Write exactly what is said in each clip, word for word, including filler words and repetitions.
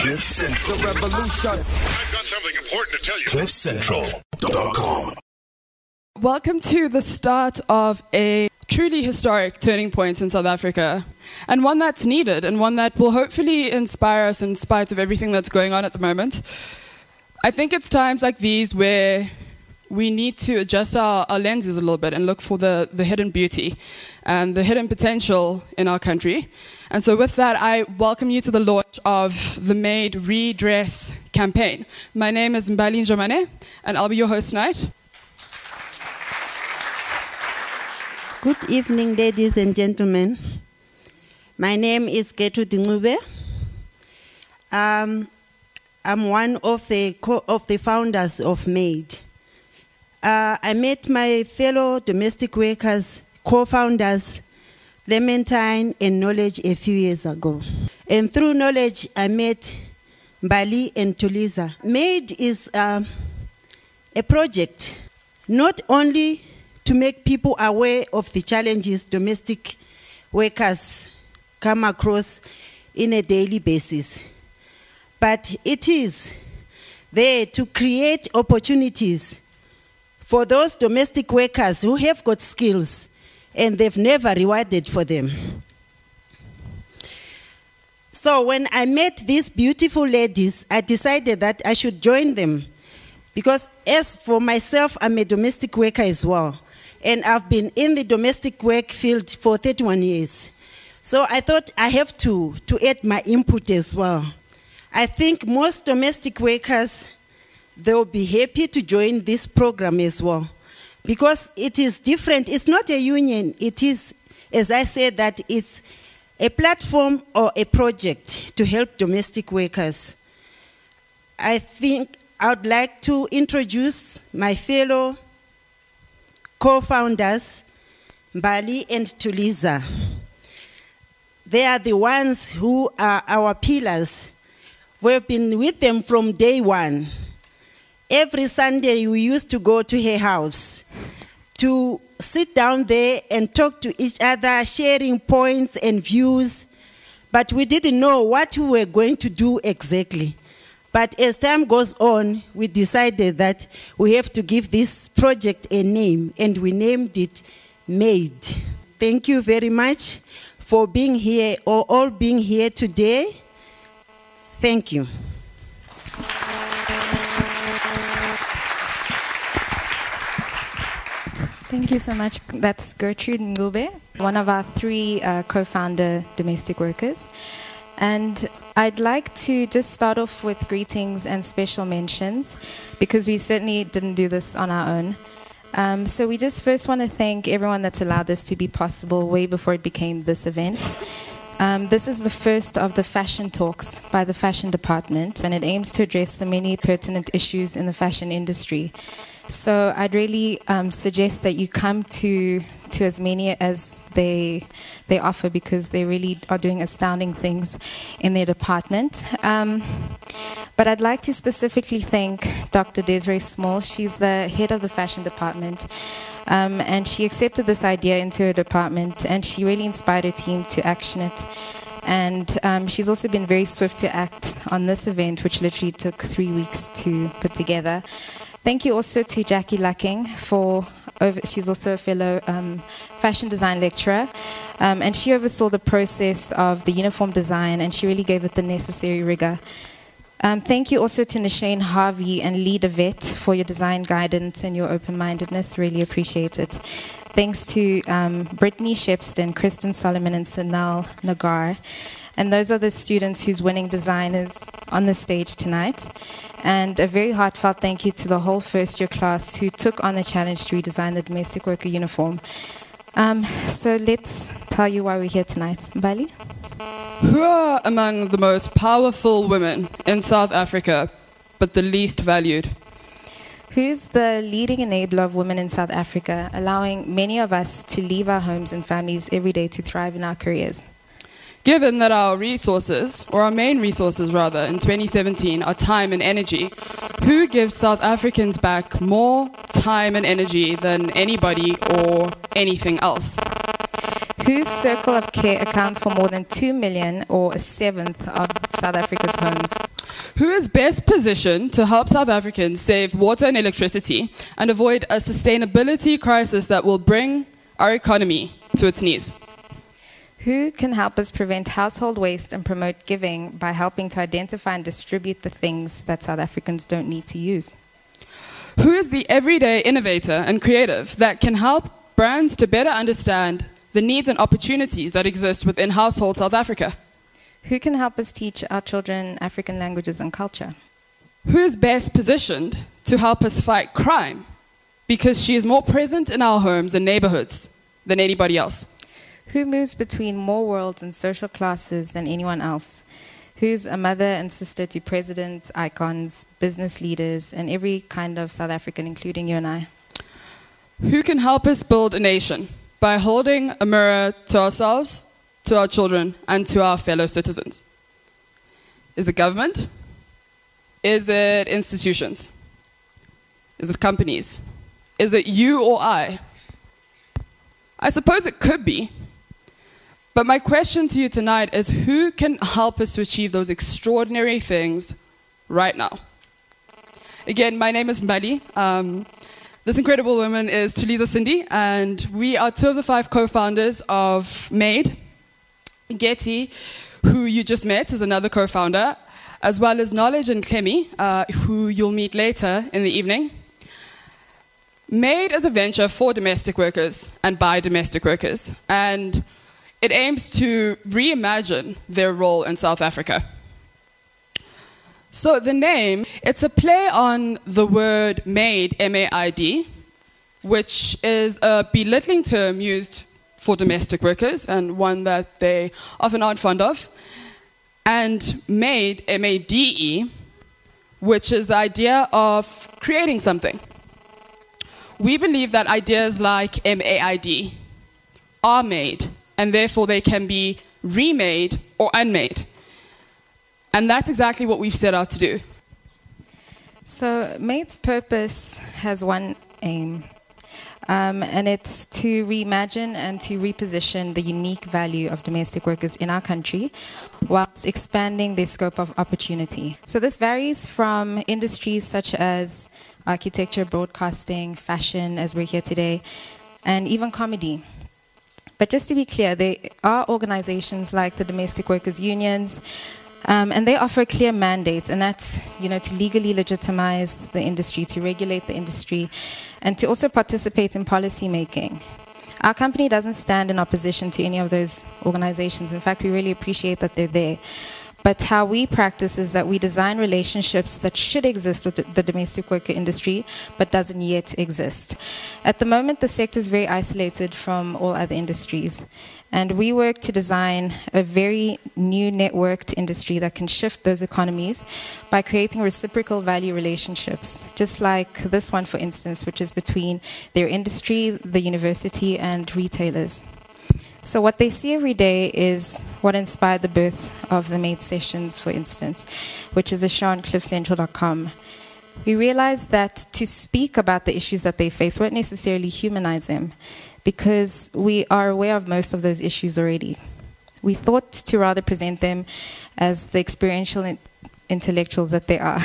Cliff Central. The revolution. I've got something important to tell you. cliff central dot com. Welcome to the start of a truly historic turning point in South Africa, and one that's needed, and one that will hopefully inspire us in spite of everything that's going on at the moment. I think it's times like these where we need to adjust our, our lenses a little bit and look for the, the hidden beauty and the hidden potential in our country. And so with that, I welcome you to the launch of the Made Redress campaign. My name is Mbali Njamane, and I'll be your host tonight. Good evening, ladies and gentlemen. My name is Getu Dingube. Um, I'm one of the co- of the founders of MADE. Uh, I met my fellow domestic workers, co-founders, Clementine and Knowledge a few years ago. And through Knowledge, I met Mbali and Tuliza. MADE is uh, a project not only to make people aware of the challenges domestic workers come across in a daily basis, but it is there to create opportunities for those domestic workers who have got skills and they've never rewarded for them. So when I met these beautiful ladies, I decided that I should join them, because as for myself, I'm a domestic worker as well. And I've been in the domestic work field for thirty-one years. So I thought I have to, to add my input as well. I think most domestic workers, they'll be happy to join this program as well, because it is different. It's not a union. It is, as I said, that it's a platform or a project to help domestic workers. I think I would like to introduce my fellow co-founders, Mbali and Tuliza. They are the ones who are our pillars. We've been with them from day one. Every Sunday we used to go to her house to sit down there and talk to each other, sharing points and views, but we didn't know what we were going to do exactly. But as time goes on, we decided that we have to give this project a name, and we named it MADE. Thank you very much for being here, or all being here today. Thank you. Thank you so much. That's Gertrude Ngube, one of our three uh, co-founder domestic workers. And I'd like to just start off with greetings and special mentions, because we certainly didn't do this on our own. Um, so we just first want to thank everyone that's allowed this to be possible way before it became this event. Um, this is the first of the fashion talks by the fashion department, and it aims to address the many pertinent issues in the fashion industry. So I'd really um, suggest that you come to to as many as they they offer, because they really are doing astounding things in their department. Um, but I'd like to specifically thank Doctor Desiree Small. She's the head of the fashion department, um, and she accepted this idea into her department, and she really inspired her team to action it. And um, she's also been very swift to act on this event, which literally took three weeks to put together. Thank you also to Jackie Lucking for, over, she's also a fellow um, fashion design lecturer, um, and she oversaw the process of the uniform design, and she really gave it the necessary rigor. Um, thank you also to Nashane Harvey and Lee DeVette for your design guidance and your open-mindedness. Really appreciate it. Thanks to um, Brittany Shepston, Kristen Solomon, and Sanal Nagar. And those are the students whose winning designers on the stage tonight. And a very heartfelt thank you to the whole first year class who took on the challenge to redesign the domestic worker uniform. Um, so let's tell you why we're here tonight. Mbali? Who are among the most powerful women in South Africa, but the least valued? Who's the leading enabler of women in South Africa, allowing many of us to leave our homes and families every day to thrive in our careers? Given that our resources, or our main resources rather, in twenty seventeen are time and energy, who gives South Africans back more time and energy than anybody or anything else? Whose circle of care accounts for more than two million, or a seventh, of South Africa's homes? Who is best positioned to help South Africans save water and electricity and avoid a sustainability crisis that will bring our economy to its knees? Who can help us prevent household waste and promote giving by helping to identify and distribute the things that South Africans don't need to use? Who is the everyday innovator and creative that can help brands to better understand the needs and opportunities that exist within household South Africa? Who can help us teach our children African languages and culture? Who is best positioned to help us fight crime because she is more present in our homes and neighborhoods than anybody else? Who moves between more worlds and social classes than anyone else? Who's a mother and sister to presidents, icons, business leaders, and every kind of South African, including you and I? Who can help us build a nation by holding a mirror to ourselves, to our children, and to our fellow citizens? Is it government? Is it institutions? Is it companies? Is it you or I? I suppose it could be. But my question to you tonight is, who can help us to achieve those extraordinary things right now? Again, my name is Mbali. Um, this incredible woman is Tulisa Cindy, and we are two of the five co-founders of MADE. Getty, who you just met, is another co-founder, as well as Knowledge and Clemi, uh, who you'll meet later in the evening. MADE is a venture for domestic workers and by domestic workers, and it aims to reimagine their role in South Africa. So the name, it's a play on the word maid, M A I D, which is a belittling term used for domestic workers and one that they often aren't fond of. And made, M A D E, which is the idea of creating something. We believe that ideas like M A I D are made, and therefore they can be remade or unmade. And that's exactly what we've set out to do. So MADE's purpose has one aim, um, and it's to reimagine and to reposition the unique value of domestic workers in our country whilst expanding their scope of opportunity. So this varies from industries such as architecture, broadcasting, fashion, as we're here today, and even comedy. But just to be clear, there are organizations like the domestic workers unions, um, and they offer a clear mandate, and that's, you know, to legally legitimize the industry, to regulate the industry, and to also participate in policy making. Our company doesn't stand in opposition to any of those organizations. In fact, we really appreciate that they're there. But how we practice is that we design relationships that should exist with the domestic worker industry, but doesn't yet exist. At the moment, the sector is very isolated from all other industries. And we work to design a very new networked industry that can shift those economies by creating reciprocal value relationships, just like this one, for instance, which is between their industry, the university, and retailers. So what they see every day is what inspired the birth of the MADE Sessions, for instance, which is a show on cliff central dot com. We realized that to speak about the issues that they face won't necessarily humanize them, because we are aware of most of those issues already. We thought to rather present them as the experiential in intellectuals that they are.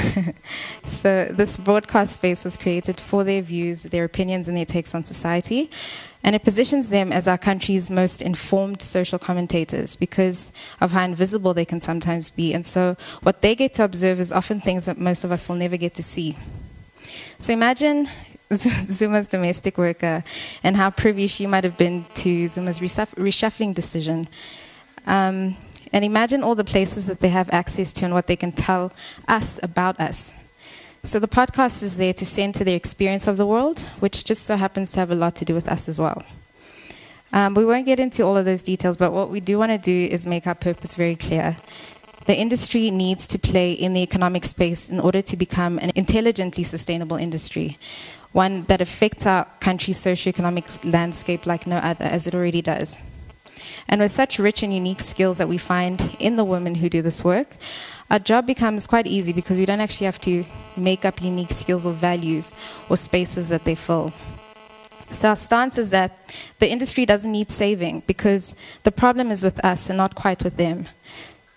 So this broadcast space was created for their views, their opinions, and their takes on society. And it positions them as our country's most informed social commentators because of how invisible they can sometimes be. And so what they get to observe is often things that most of us will never get to see. So imagine Zuma's domestic worker and how privy she might have been to Zuma's reshuffling decision. Um, and imagine all the places that they have access to and what they can tell us about us. So the podcast is there to center their experience of the world, which just so happens to have a lot to do with us as well. Um, we won't get into all of those details, but what we do want to do is make our purpose very clear. The industry needs to play in the economic space in order to become an intelligently sustainable industry, one that affects our country's socioeconomic landscape like no other, as it already does. And with such rich and unique skills that we find in the women who do this work, our job becomes quite easy because we don't actually have to make up unique skills or values or spaces that they fill. So our stance is that the industry doesn't need saving because the problem is with us and not quite with them.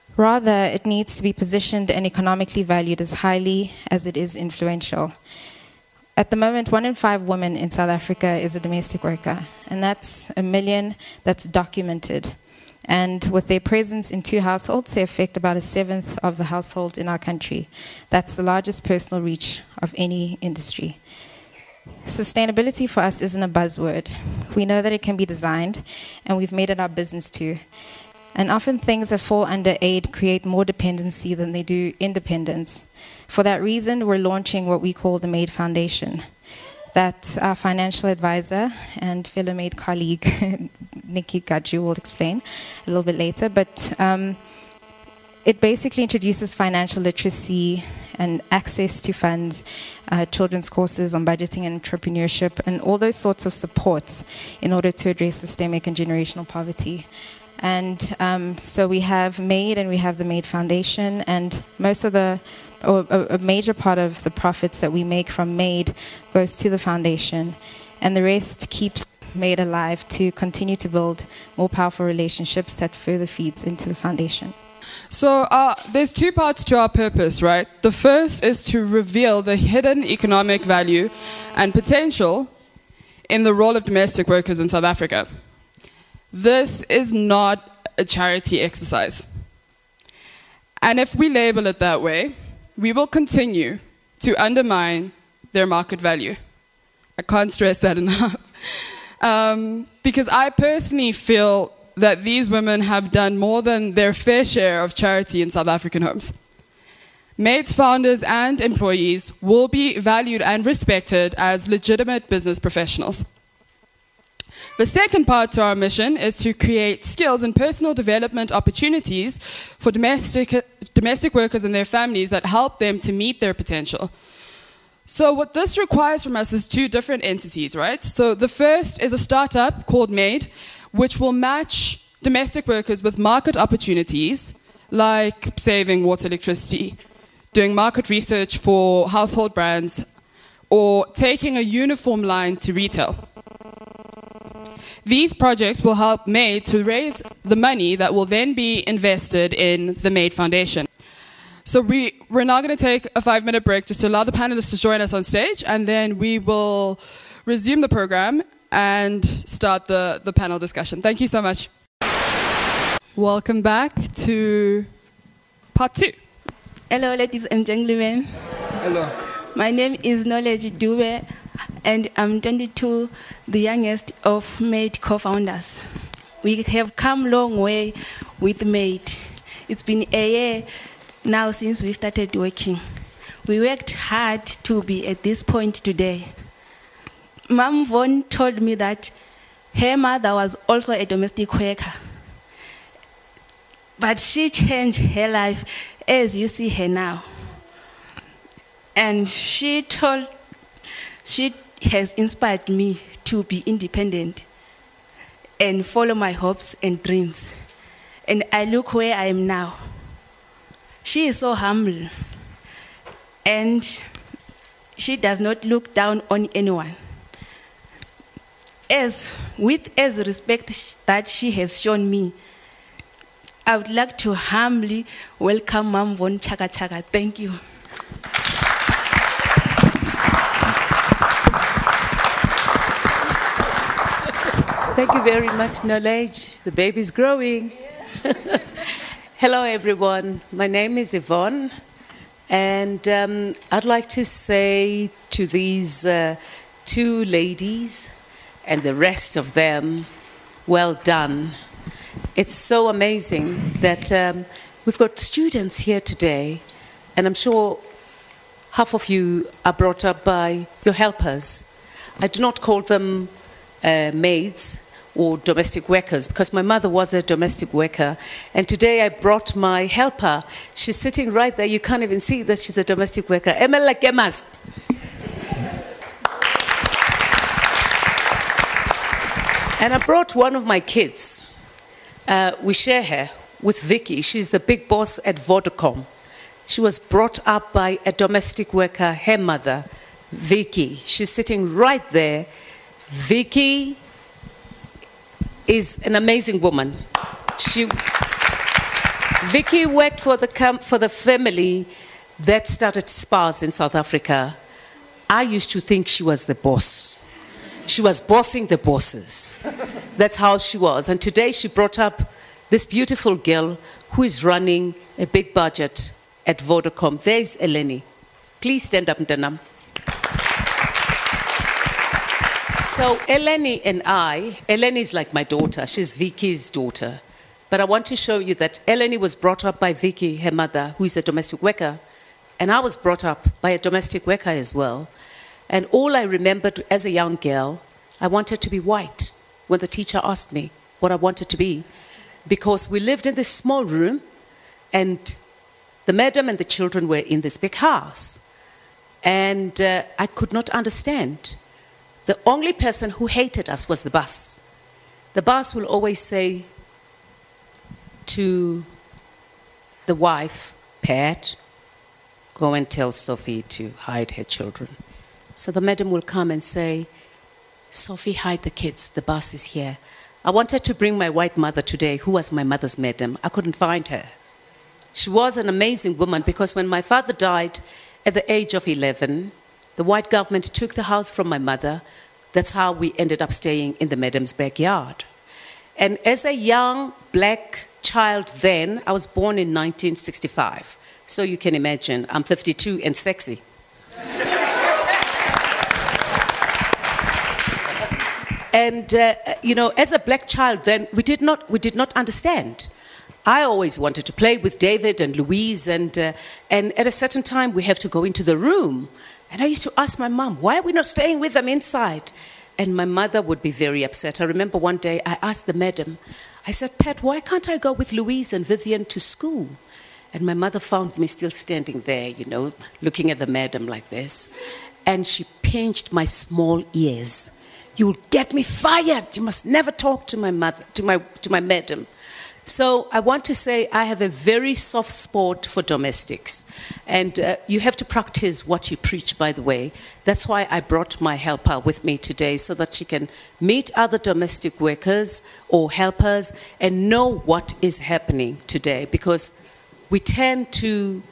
Rather, it needs to be positioned and economically valued as highly as it is influential. At the moment, one in five women in South Africa is a domestic worker, and that's a million that's documented. And with their presence in two households, they affect about a seventh of the households in our country. That's the largest personal reach of any industry. Sustainability for us isn't a buzzword. We know that it can be designed, and we've made it our business too. And often things that fall under aid create more dependency than they do independence. For that reason, we're launching what we call the MAID Foundation. That our financial advisor and fellow MAID colleague, Nikki Gaju, will explain a little bit later. But um, it basically introduces financial literacy and access to funds, uh, children's courses on budgeting and entrepreneurship, and all those sorts of supports in order to address systemic and generational poverty. And um, so we have MAID and we have the MAID Foundation, and most of the, or a, a major part of the profits that we make from MAID goes to the foundation, and the rest keeps MAID alive to continue to build more powerful relationships that further feeds into the foundation. So uh, there's two parts to our purpose, right? The first is to reveal the hidden economic value and potential in the role of domestic workers in South Africa. This is not a charity exercise. And if we label it that way, we will continue to undermine their market value. I can't stress that enough. Um, because I personally feel that these women have done more than their fair share of charity in South African homes. MAID's founders and employees will be valued and respected as legitimate business professionals. The second part to our mission is to create skills and personal development opportunities for domestic, domestic workers and their families that help them to meet their potential. So what this requires from us is two different entities, right? So the first is a startup called MAID, which will match domestic workers with market opportunities like saving water, electricity, doing market research for household brands, or taking a uniform line to retail. These projects will help MAID to raise the money that will then be invested in the MAID Foundation. So we, we're now going to take a five-minute break just to allow the panelists to join us on stage, and then we will resume the program and start the, the panel discussion. Thank you so much. Welcome back to part two. Hello, ladies and gentlemen. Hello. My name is Knowledge Dube, and I'm twenty-two, the youngest of MAID co-founders. We have come a long way with MAID. It's been a year now since we started working. We worked hard to be at this point today. Mom Von told me that her mother was also a domestic worker, but she changed her life as you see her now. And she told, she has inspired me to be independent and follow my hopes and dreams. And I look where I am now. She is so humble, and she does not look down on anyone. As with as respect that she has shown me, I would like to humbly welcome Mam Von Chaka Chaka. Thank you. Thank you very much, Knowledge. The baby's growing. Hello, everyone. My name is Yvonne, and um, I'd like to say to these uh, two ladies and the rest of them, well done. It's so amazing that um, we've got students here today, and I'm sure half of you are brought up by your helpers. I do not call them uh, maids or domestic workers, because my mother was a domestic worker, and today I brought my helper. She's sitting right there. You can't even see that she's a domestic worker. Emela Kemas. And I brought one of my kids. Uh, we share her with Vicky. She's the big boss at Vodacom. She was brought up by a domestic worker, her mother, Vicky. She's sitting right there. Vicky is an amazing woman. She, Vicky worked for the, camp, for the family that started spas in South Africa. I used to think she was the boss. She was bossing the bosses. That's how she was. And today she brought up this beautiful girl who is running a big budget at Vodacom. There's Eleni. Please stand up, Ntanam. So Eleni and I, Eleni is like my daughter. She's Vicky's daughter. But I want to show you that Eleni was brought up by Vicky, her mother, who is a domestic worker. And I was brought up by a domestic worker as well. And all I remembered as a young girl, I wanted to be white when the teacher asked me what I wanted to be. Because we lived in this small room, and the madam and the children were in this big house. And uh, I could not understand. The only person who hated us was the boss. The boss will always say to the wife, Pat, go and tell Sophie to hide her children. So the madam will come and say, Sophie, hide the kids, the boss is here. I wanted to bring my white mother today, who was my mother's madam. I couldn't find her. She was an amazing woman, because when my father died at the age of eleven, the white government took the house from my mother. That's how we ended up staying in the madam's backyard. And as a young black child then, I was born in nineteen sixty-five. So you can imagine, I'm fifty-two and sexy. And, uh, you know, as a black child then, we did not, we did not understand. I always wanted to play with David and Louise, and, uh, and at a certain time, we have to go into the room. And I used to ask my mom, why are we not staying with them inside? And my mother would be very upset. I remember one day I asked the madam, I said, Pat, why can't I go with Louise and Vivian to school? And my mother found me still standing there, you know, looking at the madam like this. And she pinched my small ears. You'll get me fired. You must never talk to my mother, to my, to my madam. So I want to say I have a very soft spot for domestics. And uh, you have to practice what you preach, by the way. That's why I brought my helper with me today, so that she can meet other domestic workers or helpers and know what is happening today. Because we tend to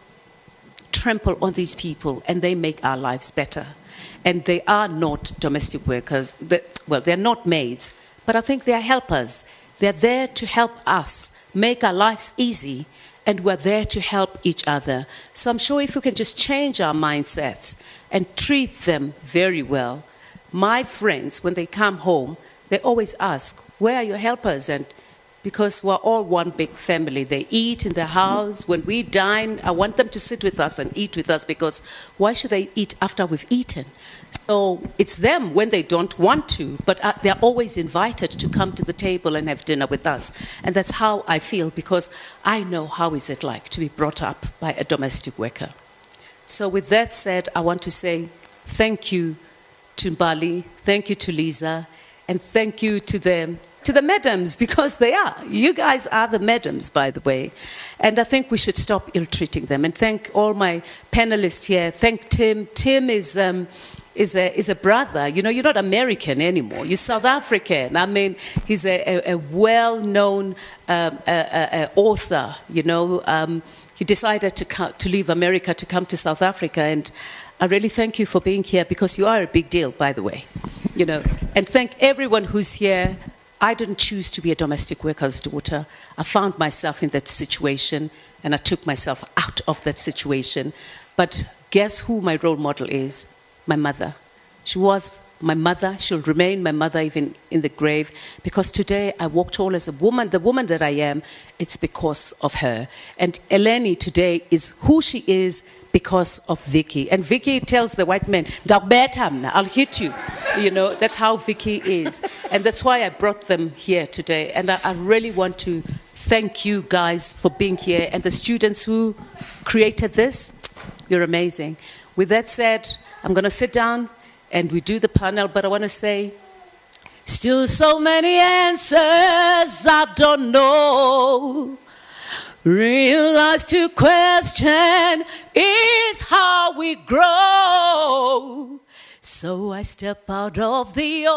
trample on these people, and they make our lives better. And they are not domestic workers. Well, they're not maids, but I think they're helpers. They're there to help us make our lives easy, and we're there to help each other. So I'm sure if we can just change our mindsets and treat them very well. My friends, when they come home, they always ask, where are your helpers? And because we're all one big family. They eat in the house. When we dine, I want them to sit with us and eat with us, because why should they eat after we've eaten? So it's them when they don't want to, but uh, they're always invited to come to the table and have dinner with us. And that's how I feel, because I know how is it like to be brought up by a domestic worker. So with that said, I want to say thank you to Mbali, thank you to Lisa, and thank you to them. To the madams, because they are. You guys are the madams, by the way. And I think we should stop ill-treating them. And thank all my panelists here. Thank Tim. Tim is, um, is, a, is a brother. You know, you're not American anymore. You're South African. I mean, he's a, a, a well-known um, a, a, a author, you know. Um, he decided to, co- to leave America to come to South Africa. And I really thank you for being here, because you are a big deal, by the way. You know. And thank everyone who's here. I didn't choose to be a domestic worker's daughter. I found myself in that situation, and I took myself out of that situation. But guess who my role model is? My mother. She was my mother. She'll remain my mother even in the grave, because today I walk tall as a woman. The woman that I am, it's because of her. And Eleni today is who she is because of Vicky. And Vicky tells the white man, I'll hit you. You know, that's how Vicky is. And that's why I brought them here today. And I, I really want to thank you guys for being here. And the students who created this, you're amazing. With that said, I'm going to sit down and we do the panel. But I want to say, still so many answers I don't know. Realize to question is how we grow. So I step out of the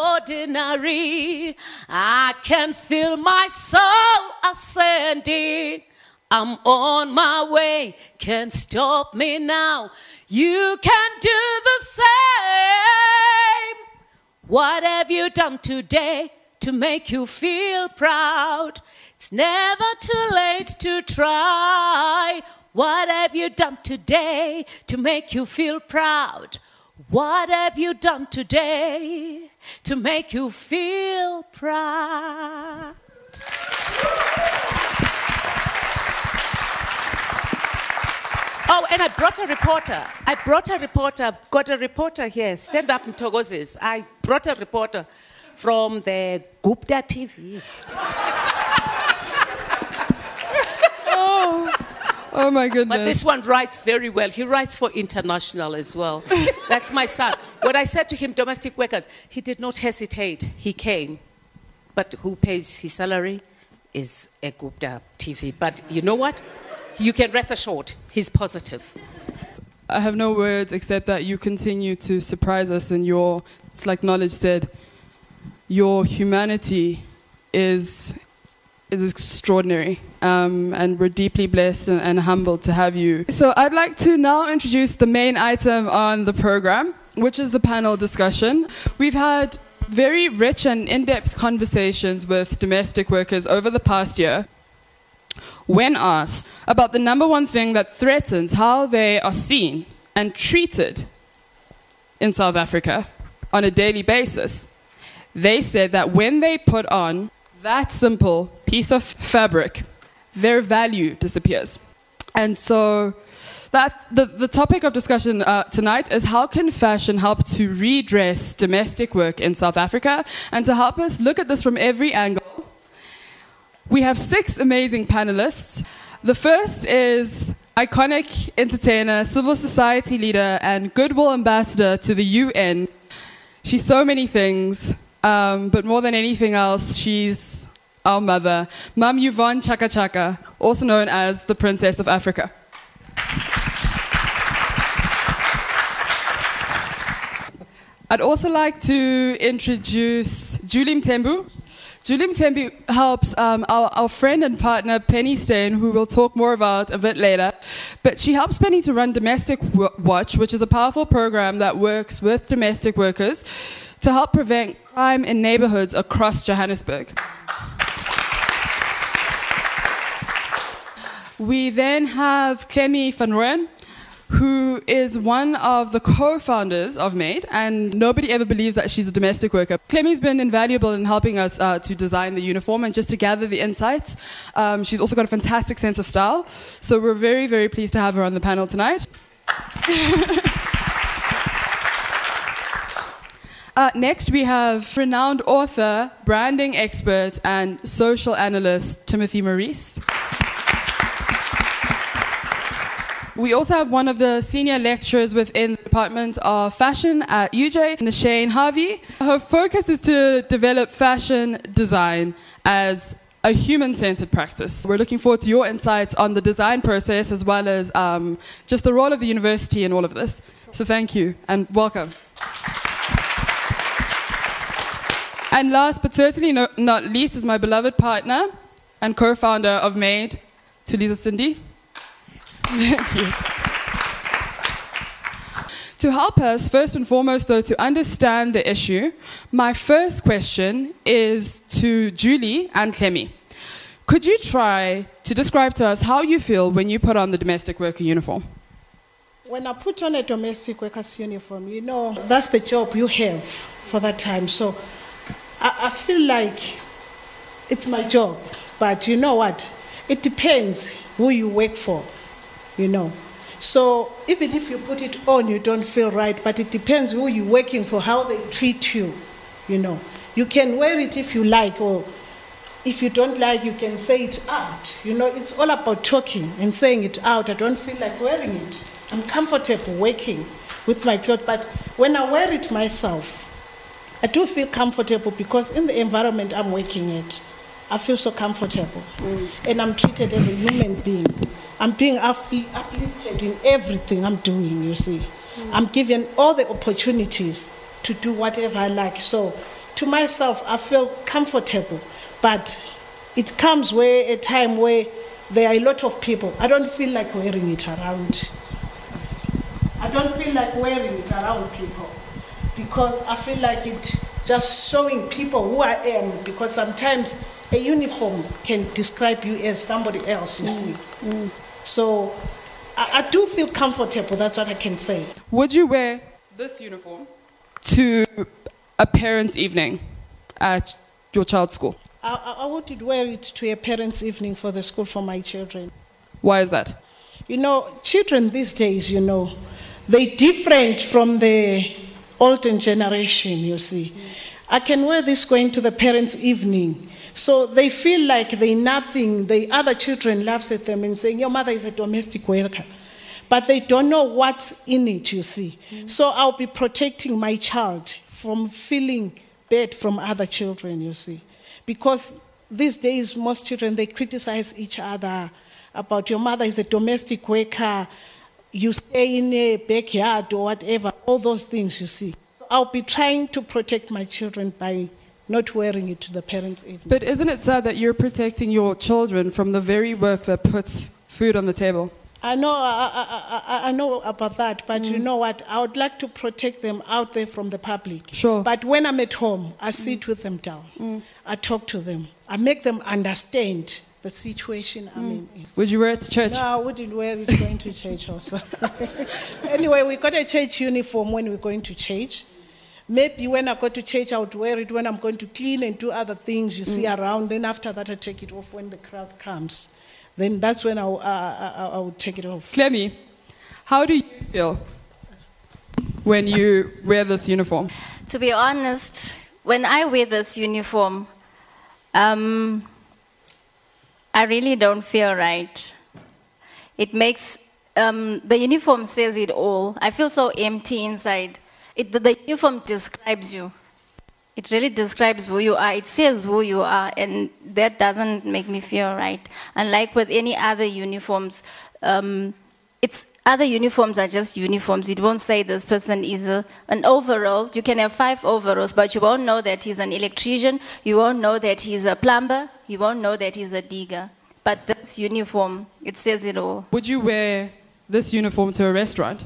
ordinary. I can feel my soul ascending I'm on my way, can't stop me now. You can do the same. What have you done today to make you feel proud? It's never too late to try. What have you done today to make you feel proud? What have you done today to make you feel proud? Oh, and I brought a reporter. I brought a reporter. I've got a reporter here. Stand up in Togozis. I brought a reporter from the Gupta T V. Oh. Oh my goodness. But this one writes very well. He writes for International as well. That's my son. When I said to him, domestic workers, he did not hesitate. He came. But who pays his salary is a Gupta T V. But you know what? You can rest assured, he's positive. I have no words except that you continue to surprise us, and your, it's like Knowledge said, your humanity is is extraordinary, um, and we're deeply blessed and, and humbled to have you. So I'd like to now introduce the main item on the program, which is the panel discussion. We've had very rich and in-depth conversations with domestic workers over the past year. When asked about the number one thing that threatens how they are seen and treated in South Africa on a daily basis, they said that when they put on that simple piece of fabric, their value disappears. And so that the, the topic of discussion uh, tonight is how can fashion help to redress domestic work in South Africa? And to help us look at this from every angle, we have six amazing panelists. The first is iconic entertainer, civil society leader, and goodwill ambassador to the U N. She's so many things, um, but more than anything else, she's our mother, Mam Yvonne Chaka Chaka, also known as the Princess of Africa. I'd also like to introduce Julie Mthembu. Julie Mthembu helps um, our, our friend and partner Penny Steyn, who we'll talk more about a bit later. But she helps Penny to run Domestic Watch, which is a powerful program that works with domestic workers to help prevent crime in neighborhoods across Johannesburg. We then have Clemmy van Rooyen, who is one of the co-founders of MAID, and nobody ever believes that she's a domestic worker. Clemmy's been invaluable in helping us uh, to design the uniform and just to gather the insights. Um, she's also got a fantastic sense of style, so we're very, very pleased to have her on the panel tonight. uh, next, we have renowned author, branding expert, and social analyst Timothy Maurice. We also have one of the senior lecturers within the Department of Fashion at U J, Nashane Harvey. Her focus is to develop fashion design as a human-centered practice. We're looking forward to your insights on the design process as well as um, just the role of the university in all of this. So thank you and welcome. And last but certainly no, not least is my beloved partner and co-founder of MAID, Tulisa Cindy. Thank you. To help us, first and foremost, though, to understand the issue, my first question is to Julie and Clemmy. Could you try to describe to us how you feel when you put on the domestic worker uniform? When I put on a domestic worker's uniform, you know, that's the job you have for that time. So I, I feel like it's my job. But you know what? It depends who you work for. You know, so even if you put it on, you don't feel right, but it depends who you're working for, how they treat you, you know. You can wear it if you like, or if you don't like, you can say it out. You know, it's all about talking and saying it out. I don't feel like wearing it. I'm comfortable working with my clothes, but when I wear it myself, I do feel comfortable because in the environment I'm working in, I feel so comfortable. Mm. And I'm treated as a human being. I'm being uplifted in everything I'm doing, you see. Mm. I'm given all the opportunities to do whatever I like. So to myself, I feel comfortable. But it comes where a time where there are a lot of people. I don't feel like wearing it around. I don't feel like wearing it around people because I feel like it just showing people who I am, because sometimes a uniform can describe you as somebody else, you mm. see. Mm. So I, I do feel comfortable, that's what I can say. Would you wear this uniform to a parents' evening at your child's school? I, I wouldn't wear it to a parents' evening for the school for my children. Why is that? You know, children these days, you know, they're different from the older generation, you see. I can wear this going to the parents' evening. So they feel like they're nothing. The other children laughs at them and saying, your mother is a domestic worker. But they don't know what's in it, you see. Mm-hmm. So I'll be protecting my child from feeling bad from other children, you see. Because these days, most children, they criticize each other about your mother is a domestic worker, you stay in a backyard or whatever, all those things, you see. So I'll be trying to protect my children by not wearing it to the parents' evening. But isn't it sad that you're protecting your children from the very work that puts food on the table? I know, I, I, I, I know about that, but mm. you know what? I would like to protect them out there from the public. Sure. But when I'm at home, I sit mm. with them down. Mm. I talk to them. I make them understand the situation I'm mm. in. Would you wear it to church? No, I wouldn't wear it going to church also. Anyway, we got a church uniform when we're going to church. Maybe when I go to church, I would wear it when I'm going to clean and do other things you mm. see around. Then after that, I take it off when the crowd comes. Then that's when I, uh, I, I would take it off. Clemmy, how do you feel when you wear this uniform? To be honest, when I wear this uniform, um, I really don't feel right. It makes, um, the uniform says it all. I feel so empty inside. It, the, the uniform describes you. It really describes who you are. It says who you are, and that doesn't make me feel right. Unlike with any other uniforms, um, it's other uniforms are just uniforms. It won't say this person is a, an overall. You can have five overalls, but you won't know that he's an electrician. You won't know that he's a plumber. You won't know that he's a digger. But this uniform, it says it all. Would you wear this uniform to a restaurant?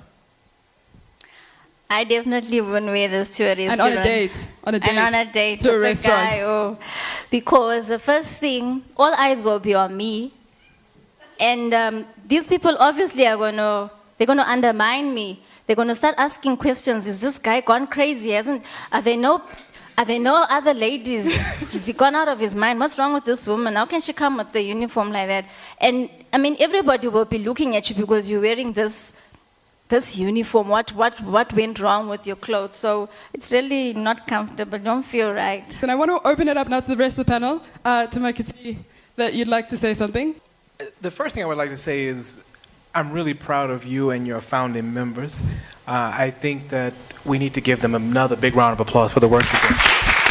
I definitely wouldn't wear this to a restaurant. And on a date. On a date. And on a date to with a restaurant. Guy, oh, because the first thing, all eyes will be on me. And um, these people obviously are going to, they're going to undermine me. They're going to start asking questions. Is this guy gone crazy? Hasn't, are there no, are there no other ladies? Is he gone out of his mind? What's wrong with this woman? How can she come with the uniform like that? And I mean, everybody will be looking at you because you're wearing this this uniform, what, what, what went wrong with your clothes? So it's really not comfortable, don't feel right. Then I want to open it up now to the rest of the panel, uh, to make it see that you'd like to say something. The first thing I would like to say is I'm really proud of you and your founding members. Uh, I think that we need to give them another big round of applause for the work you do.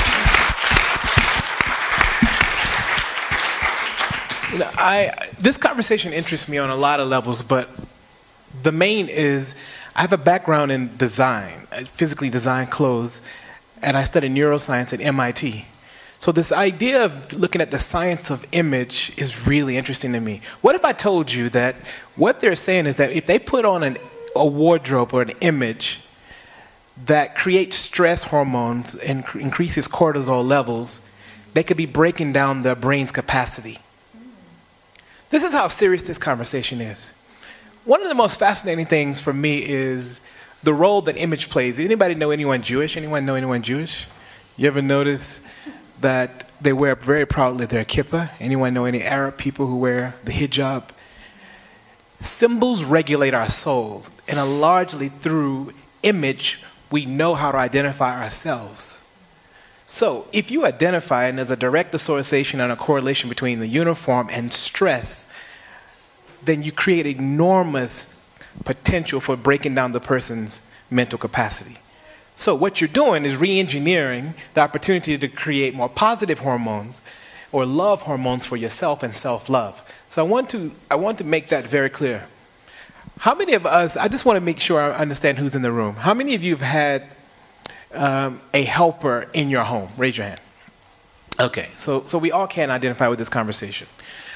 You know, I, this conversation interests me on a lot of levels, but the main is, I have a background in design. I physically design clothes, and I studied neuroscience at M I T. So this idea of looking at the science of image is really interesting to me. What if I told you that what they're saying is that if they put on an, a wardrobe or an image that creates stress hormones and increases cortisol levels, they could be breaking down their brain's capacity. This is how serious this conversation is. One of the most fascinating things for me is the role that image plays. Anybody know anyone Jewish? Anyone know anyone Jewish? You ever notice that they wear very proudly their kippah? Anyone know any Arab people who wear the hijab? Symbols regulate our soul, and are largely through image we know how to identify ourselves. So if you identify, and there's a direct association and a correlation between the uniform and stress, then you create enormous potential for breaking down the person's mental capacity. So what you're doing is re-engineering the opportunity to create more positive hormones or love hormones for yourself and self-love. So I want to, I want to make that very clear. How many of us, I just want to make sure I understand who's in the room. How many of you have had um, a helper in your home? Raise your hand. Okay, so, so we all can identify with this conversation.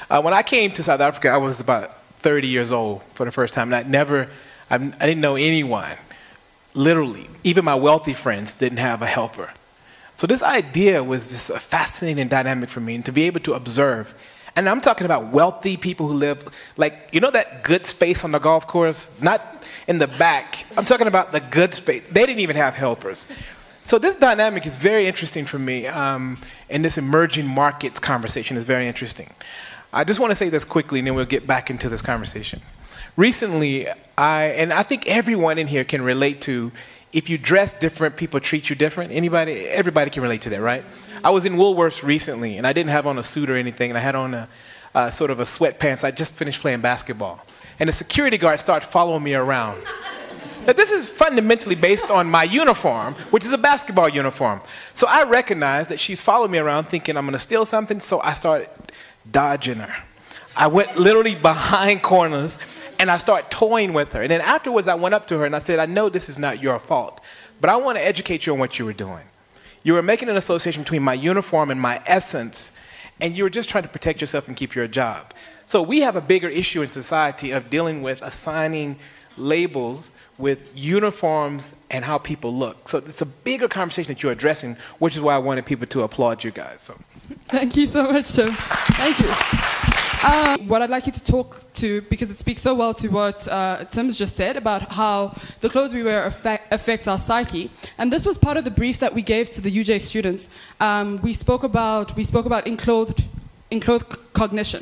Uh, when I came to South Africa, I was about thirty years old for the first time, and I never, I, I didn't know anyone. Literally, even my wealthy friends didn't have a helper. So this idea was just a fascinating dynamic for me, and to be able to observe. And I'm talking about wealthy people who live, like, you know that good space on the golf course? Not in the back. I'm talking about the good space. They didn't even have helpers. So this dynamic is very interesting for me, um, and this emerging markets conversation is very interesting. I just want to say this quickly, and then we'll get back into this conversation. Recently, I, and I think everyone in here can relate to, if you dress different, people treat you different. Anybody, everybody can relate to that, right? I was in Woolworths recently, and I didn't have on a suit or anything, and I had on a uh, sort of a sweatpants. I just finished playing basketball. And the security guard started following me around. Now, this is fundamentally based on my uniform, which is a basketball uniform. So I recognized that she's following me around thinking I'm going to steal something, so I started dodging her. I went literally behind corners, and I started toying with her. And then afterwards, I went up to her, and I said, I know this is not your fault, but I want to educate you on what you were doing. You were making an association between my uniform and my essence, and you were just trying to protect yourself and keep your job. So we have a bigger issue in society of dealing with assigning labels with uniforms and how people look. So it's a bigger conversation that you're addressing, which is why I wanted people to applaud you guys. So. Thank you so much, Tim. Thank you. Um, what I'd like you to talk to, because it speaks so well to what uh, Tim's just said about how the clothes we wear affect, affects our psyche, and this was part of the brief that we gave to the U J students. Um, we spoke about we spoke about enclothed, enclothed cognition.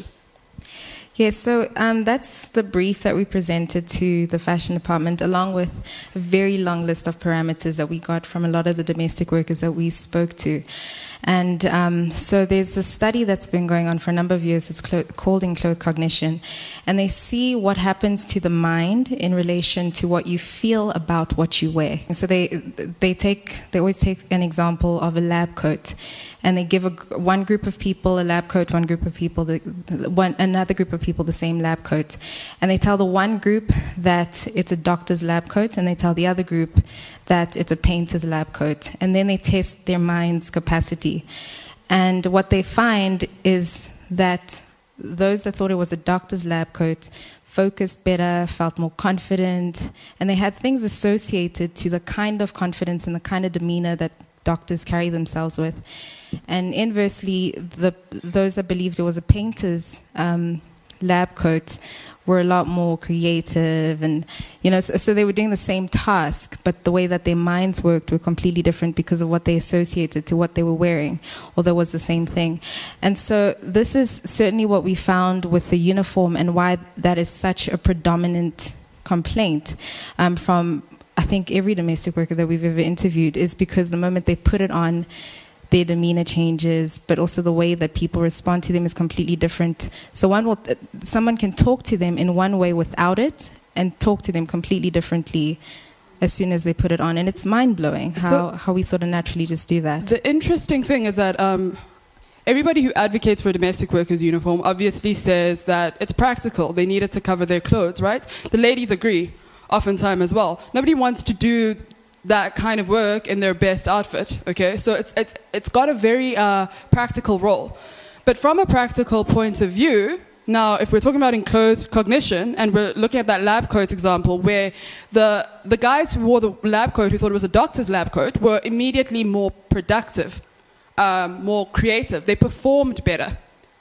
Yes, so um, that's the brief that we presented to the fashion department, along with a very long list of parameters that we got from a lot of the domestic workers that we spoke to. And um, so there's a study that's been going on for a number of years. It's clo- called Enclothed Cognition. And they see what happens to the mind in relation to what you feel about what you wear. And so they they take they always take an example of a lab coat. And they give a, one group of people a lab coat, one group of people, the, one, another group of people the same lab coat. And they tell the one group that it's a doctor's lab coat, and they tell the other group that it's a painter's lab coat. And then they test their mind's capacity. And what they find is that those that thought it was a doctor's lab coat focused better, felt more confident, and they had things associated to the kind of confidence and the kind of demeanor that doctors carry themselves with. And inversely, the, those that believed it was a painter's um, lab coat were a lot more creative, and you know, so, so they were doing the same task, but the way that their minds worked were completely different because of what they associated to what they were wearing, although it was the same thing. And so this is certainly what we found with the uniform, and why that is such a predominant complaint um, from, I think, every domestic worker that we've ever interviewed, is because the moment they put it on, their demeanor changes, but also the way that people respond to them is completely different. So one will, someone can talk to them in one way without it, and talk to them completely differently as soon as they put it on. And it's mind-blowing how, so how we sort of naturally just do that. The interesting thing is that um, everybody who advocates for a domestic workers uniform obviously says that it's practical. They need it to cover their clothes, right? The ladies agree oftentimes as well. Nobody wants to do that kind of work in their best outfit, okay? So it's it's it's got a very uh, practical role. But from a practical point of view, now if we're talking about enclothed cognition, and we're looking at that lab coat example, where the the guys who wore the lab coat, who thought it was a doctor's lab coat, were immediately more productive, um, more creative. They performed better.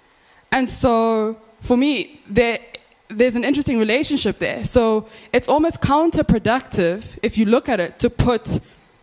And so for me, there there's an interesting relationship there. So it's almost counterproductive, if you look at it, to put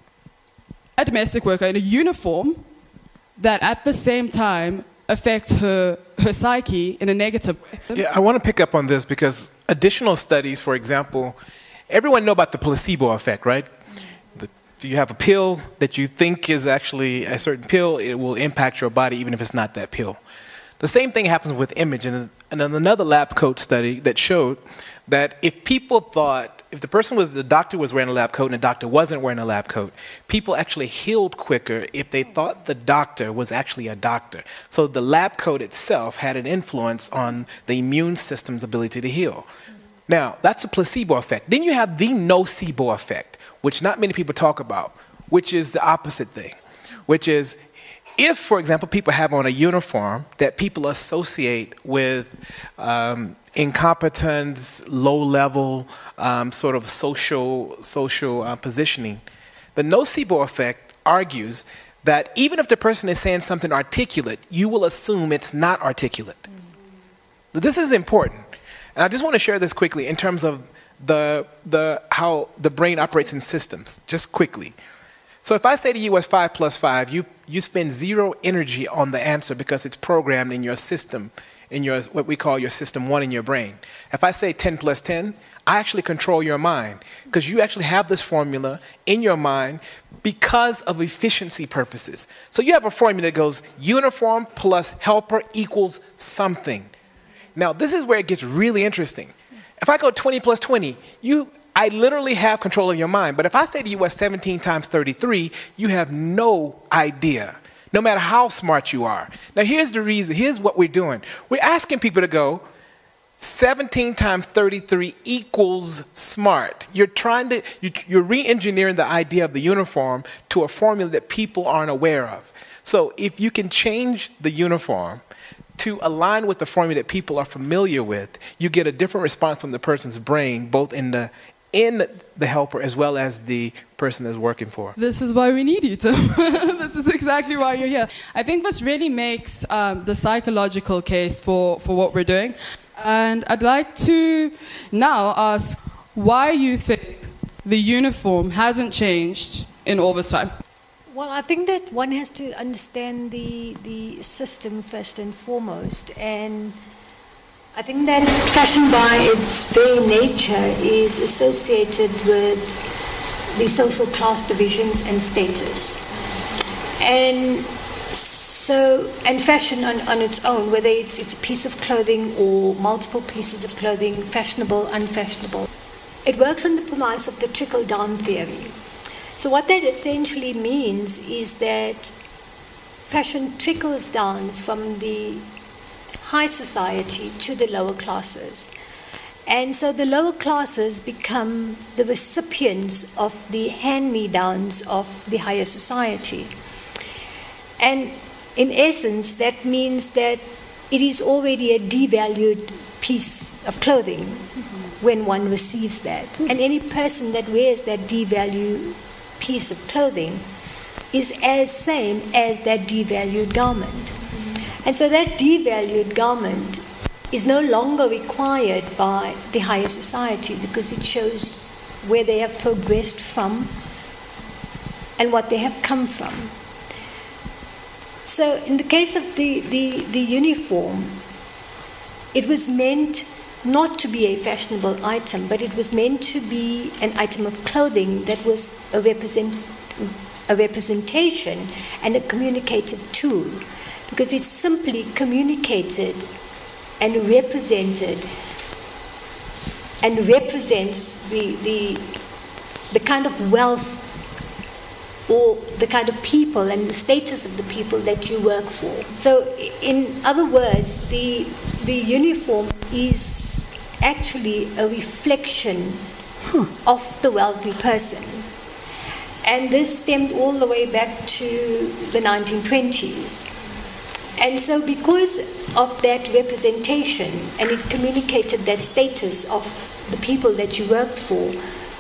a domestic worker in a uniform that at the same time affects her, her psyche in a negative way. Yeah, I want to pick up on this because additional studies, for example, everyone know about the placebo effect, right? The, you have a pill that you think is actually a certain pill, it will impact your body even if it's not that pill. The same thing happens with image, and, and another lab coat study that showed that if people thought, if the person was, the doctor was wearing a lab coat and the doctor wasn't wearing a lab coat, people actually healed quicker if they thought the doctor was actually a doctor. So the lab coat itself had an influence on the immune system's ability to heal. Now, that's a placebo effect. Then you have the nocebo effect, which not many people talk about, which is the opposite thing, which is if, for example, people have on a uniform that people associate with um, incompetence, low-level um, sort of social, social uh, positioning, the nocebo effect argues that even if the person is saying something articulate, you will assume it's not articulate. Mm-hmm. This is important. And I just want to share this quickly in terms of the, the, how the brain operates in systems, just quickly. So if I say to you what's five plus five, you, you spend zero energy on the answer because it's programmed in your system, in your, what we call your system one in your brain. If I say ten plus ten, I actually control your mind because you actually have this formula in your mind because of efficiency purposes. So you have a formula that goes uniform plus helper equals something. Now this is where it gets really interesting. If I go twenty plus twenty, you, I literally have control of your mind. But if I say to you what's seventeen times thirty-three, you have no idea, no matter how smart you are. Now here's the reason, here's what we're doing. We're asking people to go, seventeen times thirty-three equals smart. You're trying to, you're re-engineering the idea of the uniform to a formula that people aren't aware of. So if you can change the uniform to align with the formula that people are familiar with, you get a different response from the person's brain, both in the in the helper as well as the person that's working for. This is why we need you, Tim. This is exactly why you're here. I think this really makes um, the psychological case for, for what we're doing. And I'd like to now ask why you think the uniform hasn't changed in all this time. Well, I think that one has to understand the, the system first and foremost. And I think that fashion by its very nature is associated with the social class divisions and status. And so, and fashion on, on its own, whether it's, it's a piece of clothing or multiple pieces of clothing, fashionable, unfashionable, it works on the premise of the trickle-down theory. So what that essentially means is that fashion trickles down from the high society to the lower classes. And so the lower classes become the recipients of the hand-me-downs of the higher society. And in essence, that means that it is already a devalued piece of clothing mm-hmm. when one receives that. Mm-hmm. And any person that wears that devalued piece of clothing is as same as that devalued garment. Mm-hmm. And so that devalued garment is no longer required by the higher society because it shows where they have progressed from and what they have come from. So in the case of the, the, the uniform, it was meant not to be a fashionable item, but it was meant to be an item of clothing that was a, represent, a representation and a communicative tool, because it simply communicated and represented and represents the, the, the kind of wealth or the kind of people and the status of the people that you work for. So in other words, the, the uniform is actually a reflection huh. of the wealthy person. And this stemmed all the way back to the nineteen twenties. And so because of that representation, and it communicated that status of the people that you worked for,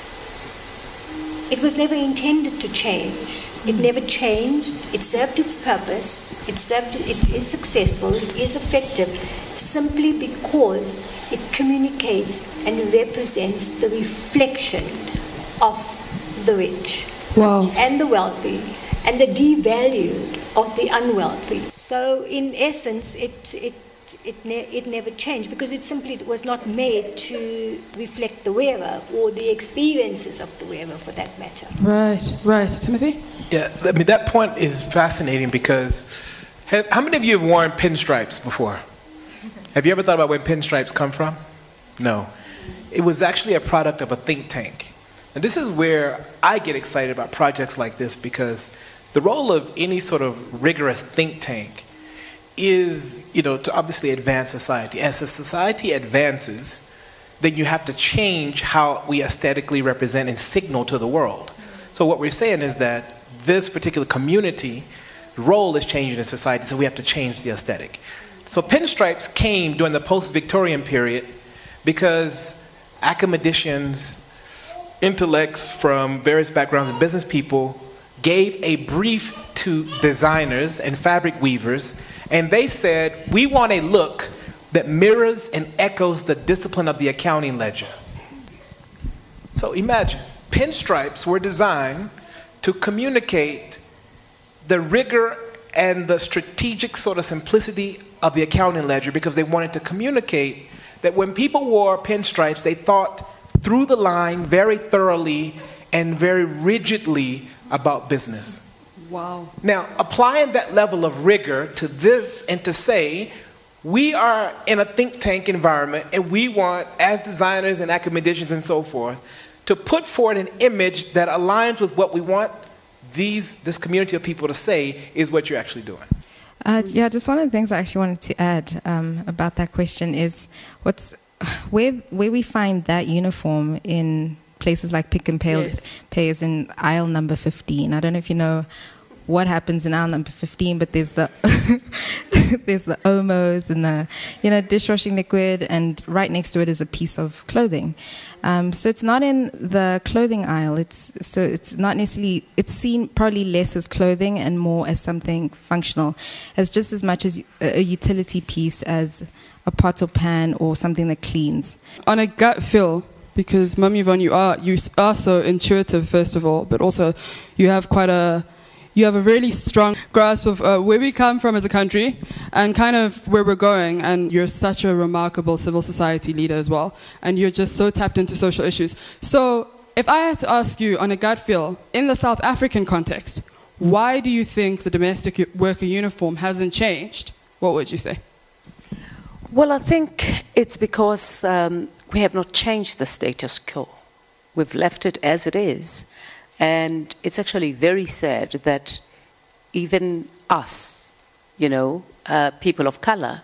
it was never intended to change. It never changed. It served its purpose. It served. It is successful. It is effective, simply because it communicates and represents the reflection of the rich wow. and the wealthy and the devalued of the unwealthy. So, in essence, it it. It, ne it never changed because it simply was not made to reflect the wearer or the experiences of the wearer, for that matter. Right, right. Timothy? Yeah, I mean, that point is fascinating because have, how many of you have worn pinstripes before? Have you ever thought about where pinstripes come from? No. It was actually a product of a think tank. And this is where I get excited about projects like this, because the role of any sort of rigorous think tank is, you know, to obviously advance society. As a society advances, then you have to change how we aesthetically represent and signal to the world. So what we're saying is that this particular community role is changing in society, so we have to change the aesthetic. So pinstripes came during the post-Victorian period because academicians, intellects from various backgrounds and business people gave a brief to designers and fabric weavers, and they said, we want a look that mirrors and echoes the discipline of the accounting ledger. So imagine, pinstripes were designed to communicate the rigor and the strategic sort of simplicity of the accounting ledger, because they wanted to communicate that when people wore pinstripes, they thought through the line very thoroughly and very rigidly about business. Wow. Now, applying that level of rigor to this and to say, we are in a think tank environment and we want, as designers and academicians and so forth, to put forward an image that aligns with what we want these, this community of people to say is what you're actually doing. Uh, yeah, just one of the things I actually wanted to add um, about that question is what's where where we find that uniform in places like Pick and Pay, Yes. Pay is in aisle number fifteen. I don't know if you know what happens in aisle number fifteen, but there's the there's the Omos and the you know dishwashing liquid, and right next to it is a piece of clothing. Um, so it's not in the clothing aisle. It's so it's not necessarily. It's seen probably less as clothing and more as something functional, as just as much as a, a utility piece as a pot or pan or something that cleans. On a gut feel, because Mum Yvonne, you are you are so intuitive first of all, but also you have quite a you have a really strong grasp of uh, where we come from as a country and kind of where we're going, and you're such a remarkable civil society leader as well, and you're just so tapped into social issues. So if I had to ask you on a gut feel, in the South African context, why do you think the domestic worker uniform hasn't changed? What would you say? Well, I think it's because um, we have not changed the status quo. We've left it as it is. And it's actually very sad that even us, you know, uh, people of color,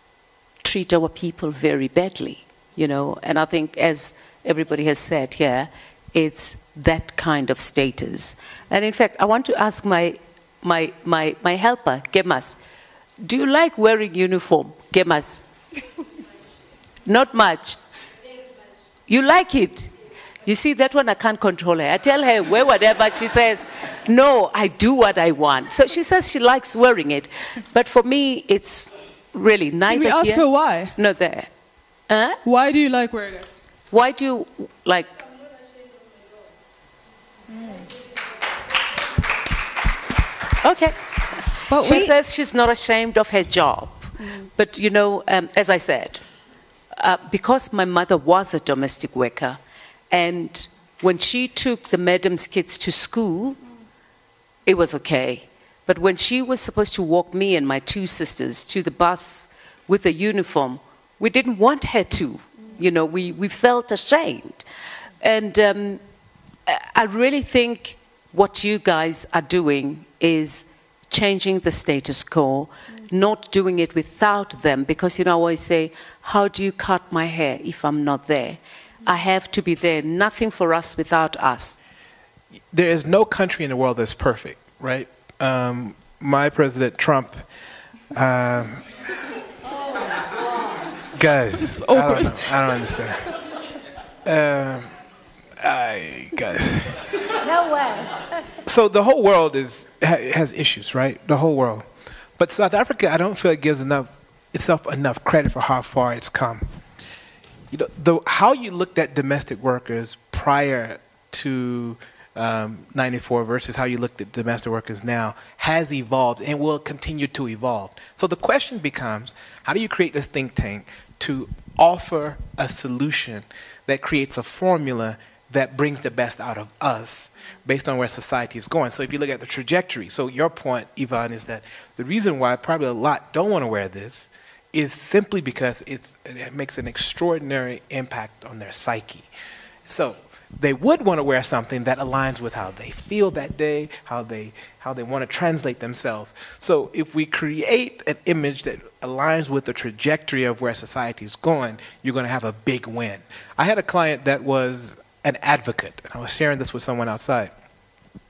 treat our people very badly, you know. And I think, as everybody has said here, it's that kind of status. And in fact, I want to ask my, my, my, my helper, Gemas, do you like wearing uniform, Gemas? Not much. You like it? You see, that one I can't control her. I tell her, wear whatever. She says, no, I do what I want. So she says she likes wearing it. But for me, it's really neither Can we ask here, her why? nor there. Huh? Why do you like wearing it? Why do you like... Okay. But she we- says she's not ashamed of her job. But, you know, um, as I said, uh, because my mother was a domestic worker, and when she took the madam's kids to school, it was okay. But when she was supposed to walk me and my two sisters to the bus with a uniform, we didn't want her to. You know, we, we felt ashamed. And um, I really think what you guys are doing is changing the status quo, not doing it without them, because, you know, I always say, how do you cut my hair if I'm not there? I have to be there. Nothing for us without us. There is no country in the world that's perfect, right? Um, my President Trump, um, guys, I don't know. I don't understand. Um, I, guys. No words. So the whole world is ha, has issues, right? The whole world. But South Africa, I don't feel it gives enough itself enough credit for how far it's come. You know, the, how you looked at domestic workers prior to um, ninety-four versus how you looked at domestic workers now has evolved and will continue to evolve. So the question becomes, how do you create this think tank to offer a solution that creates a formula that brings the best out of us based on where society is going? So if you look at the trajectory, so your point, Yvonne, is that the reason why probably a lot don't want to wear this is simply because it's, it makes an extraordinary impact on their psyche. So they would want to wear something that aligns with how they feel that day, how they, how they want to translate themselves. So if we create an image that aligns with the trajectory of where society is going, you're going to have a big win. I had a client that was an advocate, and I was sharing this with someone outside,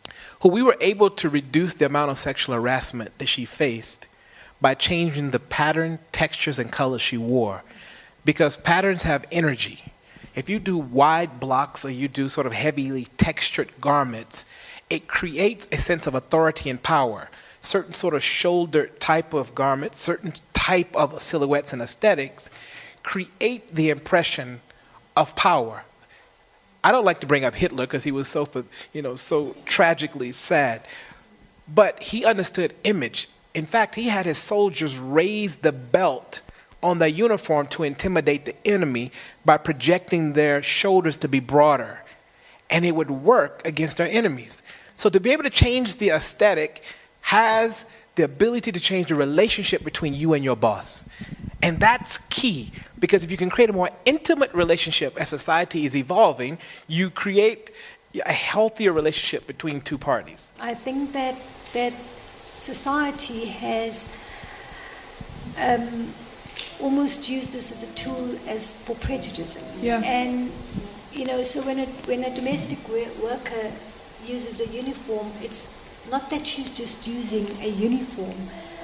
who we were able to reduce the amount of sexual harassment that she faced by changing the pattern, textures, and colors she wore. Because patterns have energy. If you do wide blocks or you do sort of heavily textured garments, it creates a sense of authority and power. Certain sort of shoulder type of garments, certain type of silhouettes and aesthetics create the impression of power. I don't like to bring up Hitler because he was so, you know, so tragically sad. But he understood image. In fact, he had his soldiers raise the belt on their uniform to intimidate the enemy by projecting their shoulders to be broader. And it would work against their enemies. So to be able to change the aesthetic has the ability to change the relationship between you and your boss. And that's key, because if you can create a more intimate relationship as society is evolving, you create a healthier relationship between two parties. I think that that society has um, almost used this as a tool as for prejudice. Yeah. And you know, so when a when a domestic worker uses a uniform, it's not that she's just using a uniform,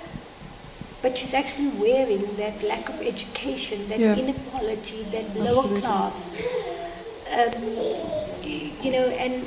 but she's actually wearing that lack of education, that Yeah. inequality, that lower Absolutely. class, um, you know, and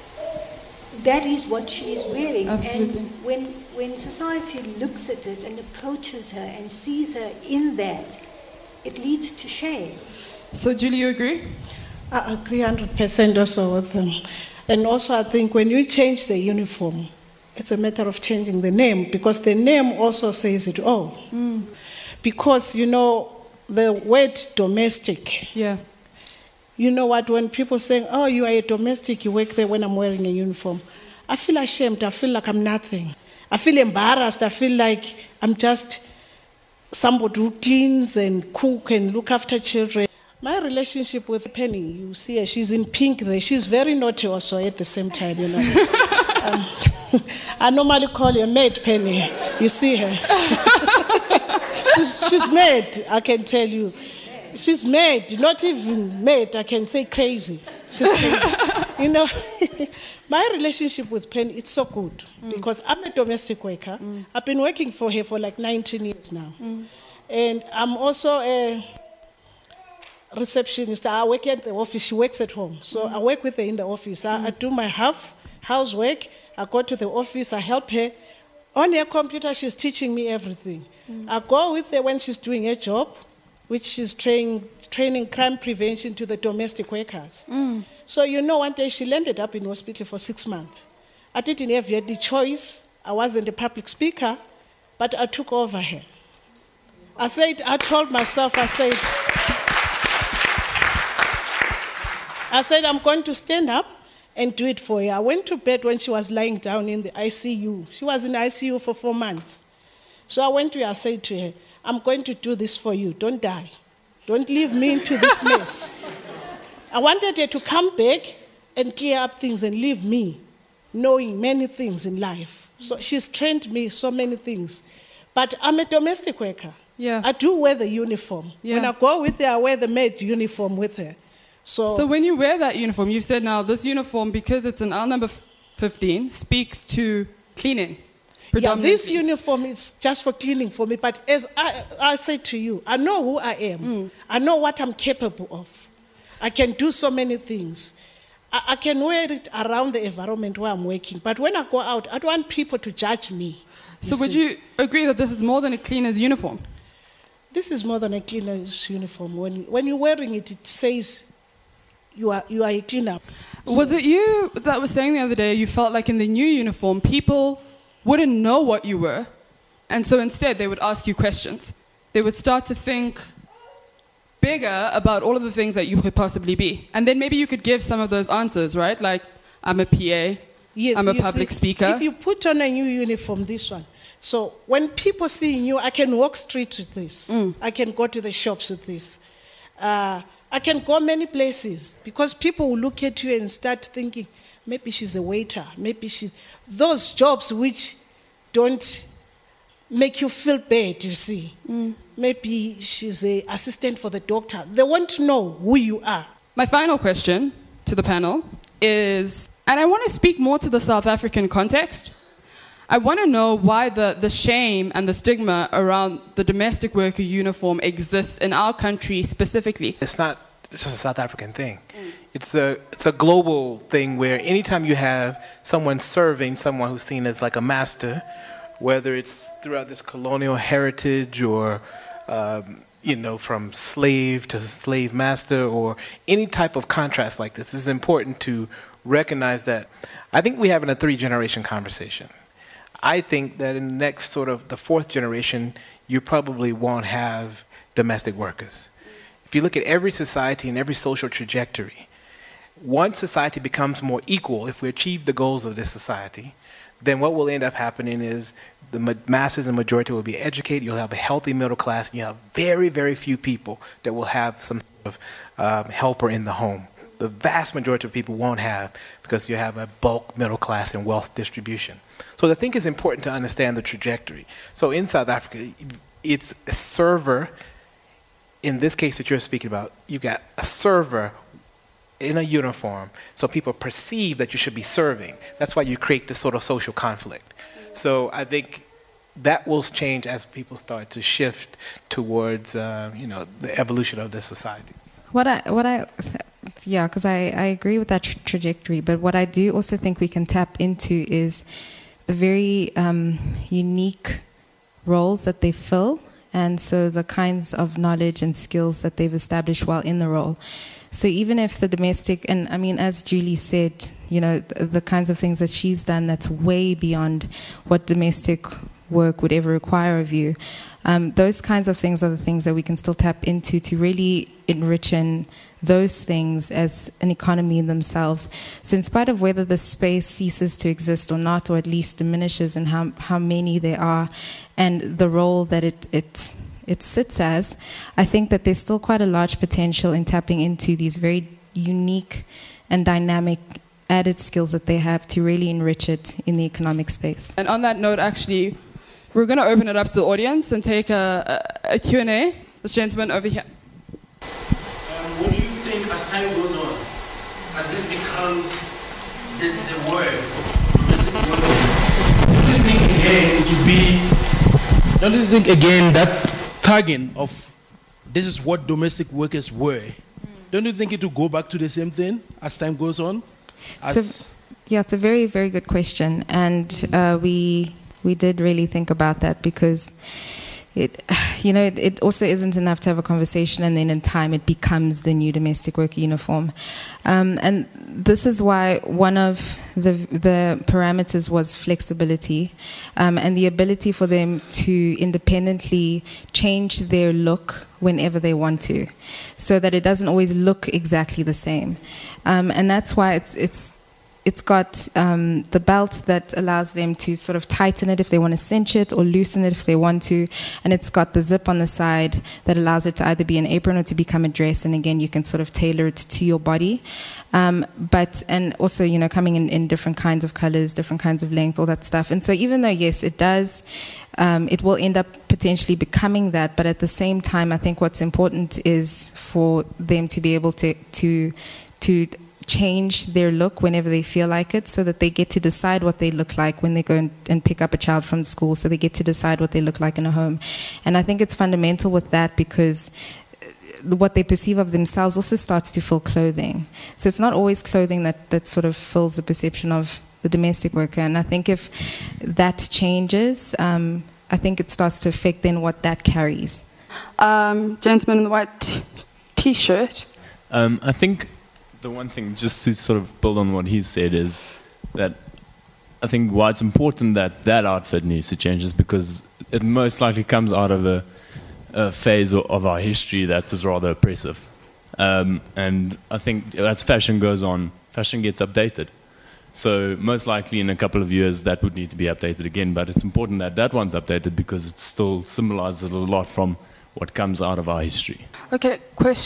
that is what she is wearing. Absolutely. And when when society looks at it and approaches her and sees her in that, it leads to shame. So, Julie, you agree? I agree one hundred percent also with them. And also I think when you change the uniform, it's a matter of changing the name, because the name also says it all. Mm. Because, you know, the word domestic, Yeah. you know what, when people say, oh, you are a domestic, you work there when I'm wearing a uniform, I feel ashamed, I feel like I'm nothing. I feel embarrassed, I feel like I'm just somebody who cleans and cook and look after children. My relationship with Penny, you see her, she's in pink there. She's very naughty also at the same time, you know. um, I normally call her maid Penny. You see her. she's, she's mad, I can tell you. She's mad, not even mad, I can say crazy. She's crazy. You know, my relationship with Penny, it's so good, mm. because I'm a domestic worker. Mm. I've been working for her for like nineteen years now. Mm. And I'm also a receptionist. I work at the office, she works at home. So mm. I work with her in the office. I, mm. I do my half housework, I go to the office, I help her. On her computer, she's teaching me everything. Mm. I go with her when she's doing her job, which she's training, training crime prevention to the domestic workers. Mm. So you know, one day she landed up in hospital for six months. I didn't have the choice. I wasn't a public speaker, but I took over her. I said, I told myself, I said, I said, I'm going to stand up and do it for her. I went to bed when she was lying down in the I C U. She was in the I C U for four months. So I went to her, I said to her, I'm going to do this for you. Don't die. Don't leave me into this mess. I wanted her to come back and clear up things and leave me knowing many things in life. So she's trained me so many things. But I'm a domestic worker. Yeah. I do wear the uniform. Yeah. When I go with her, I wear the maid uniform with her. So, So when you wear that uniform, you've said now this uniform, because it's an L number fifteen, speaks to cleaning. yeah, this uniform is just for cleaning for me. But as I, I say to you, I know who I am. Mm. I know what I'm capable of. I can do so many things. I, I can wear it around the environment where I'm working. But when I go out, I don't want people to judge me. So would you agree that this is more than a cleaner's uniform? This is more than a cleaner's uniform. When, when you're wearing it, it says you are, you are a cleaner. So was it you that was saying the other day you felt like in the new uniform people wouldn't know what you were, and so instead they would ask you questions? They would start to think bigger about all of the things that you could possibly be. And then maybe you could give some of those answers, right? Like, I'm a P A, yes, I'm a you public see, speaker. If you put on a new uniform, this one, so when people see you, I can walk street with this. Mm. I can go to the shops with this. Uh, I can go many places because people will look at you and start thinking, maybe she's a waiter, maybe she's... Those jobs which don't make you feel bad, you see. Mm. Maybe she's an assistant for the doctor. They want to know who you are. My final question to the panel is, And I want to speak more to the South African context. I want to know why the, the shame and the stigma around the domestic worker uniform exists in our country specifically. It's not just a South African thing. Mm. It's a, it's a global thing where anytime you have someone serving someone who's seen as like a master, whether it's throughout this colonial heritage or, um, you know, from slave to slave master or any type of contrast like this, it's important to recognize that. I think we have in a three-generation conversation. I think that in the next sort of the fourth generation, you probably won't have domestic workers. If you look at every society and every social trajectory, once society becomes more equal, if we achieve the goals of this society, then what will end up happening is the ma- masses and majority will be educated, you'll have a healthy middle class, and you'll have very, very few people that will have some sort of um, helper in the home. The vast majority of people won't have, because you have a bulk middle class and wealth distribution. So I think it's important to understand the trajectory. So in South Africa, it's a server, in this case that you're speaking about, you got a server in a uniform, so people perceive that you should be serving. That's why you create this sort of social conflict. So I think that will change as people start to shift towards, uh, you know, the evolution of this society. What I, what I, yeah, because I, I agree with that tra- trajectory, but what I do also think we can tap into is the very um, unique roles that they fill, and so the kinds of knowledge and skills that they've established while in the role. So even if the domestic, and I mean, as Julie said, you know, the, the kinds of things that she's done that's way beyond what domestic work would ever require of you, um, those kinds of things are the things that we can still tap into to really enrich in those things as an economy in themselves. So in spite of whether the space ceases to exist or not, or at least diminishes in how, how many there are, and the role that it, it it sits as, I think that there's still quite a large potential in tapping into these very unique and dynamic added skills that they have to really enrich it in the economic space. And on that note, actually, we're going to open it up to the audience and take a, a, a Q and A. This gentleman over here. Um, what do you think as time goes on, as this becomes the, the word, domestic workers, don't you think again it would be, don't you think again that tagging of this is what domestic workers were, mm. don't you think it will go back to the same thing as time goes on? As it's a, yeah, it's a very, very good question. And uh, we we did really think about that, because it, you know, it, it also isn't enough to have a conversation and then in time it becomes the new domestic worker uniform. Um, and this is why one of the the parameters was flexibility, um, and the ability for them to independently change their look whenever they want to, so that it doesn't always look exactly the same. Um, and that's why it's it's it's got um, the belt that allows them to sort of tighten it if they want to cinch it, or loosen it if they want to. And it's got the zip on the side that allows it to either be an apron or to become a dress. And again, you can sort of tailor it to your body. Um, but, and also, you know, coming in, in different kinds of colors, different kinds of length, all that stuff. And so even though, yes, it does, um, it will end up potentially becoming that. But at the same time, I think what's important is for them to be able to, to, to, change their look whenever they feel like it, so that they get to decide what they look like when they go and, and pick up a child from school, so they get to decide what they look like in a home. And I think it's fundamental with that, because what they perceive of themselves also starts to fill clothing. So it's not always clothing that, that sort of fills the perception of the domestic worker. And I think if that changes, um, I think it starts to affect then what that carries. Um, gentleman in the white t- t-shirt. Um, I think the one thing, just to sort of build on what he said, is that I think why it's important that that outfit needs to change is because it most likely comes out of a, a phase of our history that is rather oppressive. Um, and I think as fashion goes on, fashion gets updated. So most likely in a couple of years that would need to be updated again, but it's important that that one's updated because it still symbolizes a lot from what comes out of our history. Okay,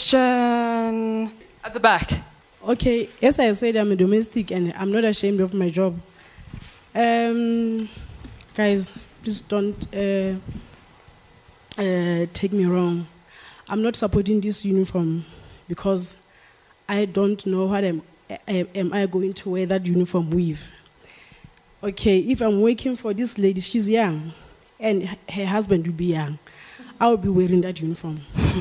question at the back. Okay, as I said, I'm a domestic and I'm not ashamed of my job. Um, guys, please don't uh, uh, take me wrong. I'm not supporting this uniform because I don't know what I'm am, am I going to wear that uniform with? Okay, if I'm working for this lady, she's young, and her husband will be young, I will be wearing that uniform.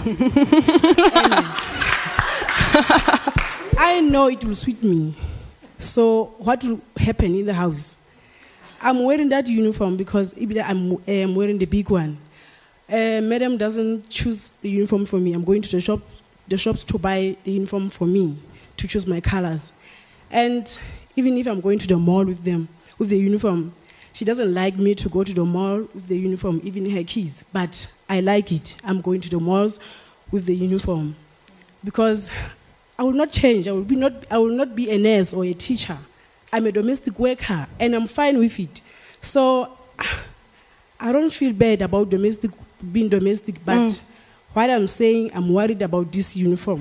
I know it will suit me. So what will happen in the house? I'm wearing that uniform because I'm, I'm wearing the big one. Uh, madam doesn't choose the uniform for me. I'm going to the shop, the shops to buy the uniform for me, to choose my colors. And even if I'm going to the mall with them, with the uniform, she doesn't like me to go to the mall with the uniform, even her kids. But I like it. I'm going to the malls with the uniform because I will not change. I will be not. I will not be a nurse or a teacher. I'm a domestic worker, and I'm fine with it. So I don't feel bad about domestic being domestic, but mm. what I'm saying, I'm worried about this uniform.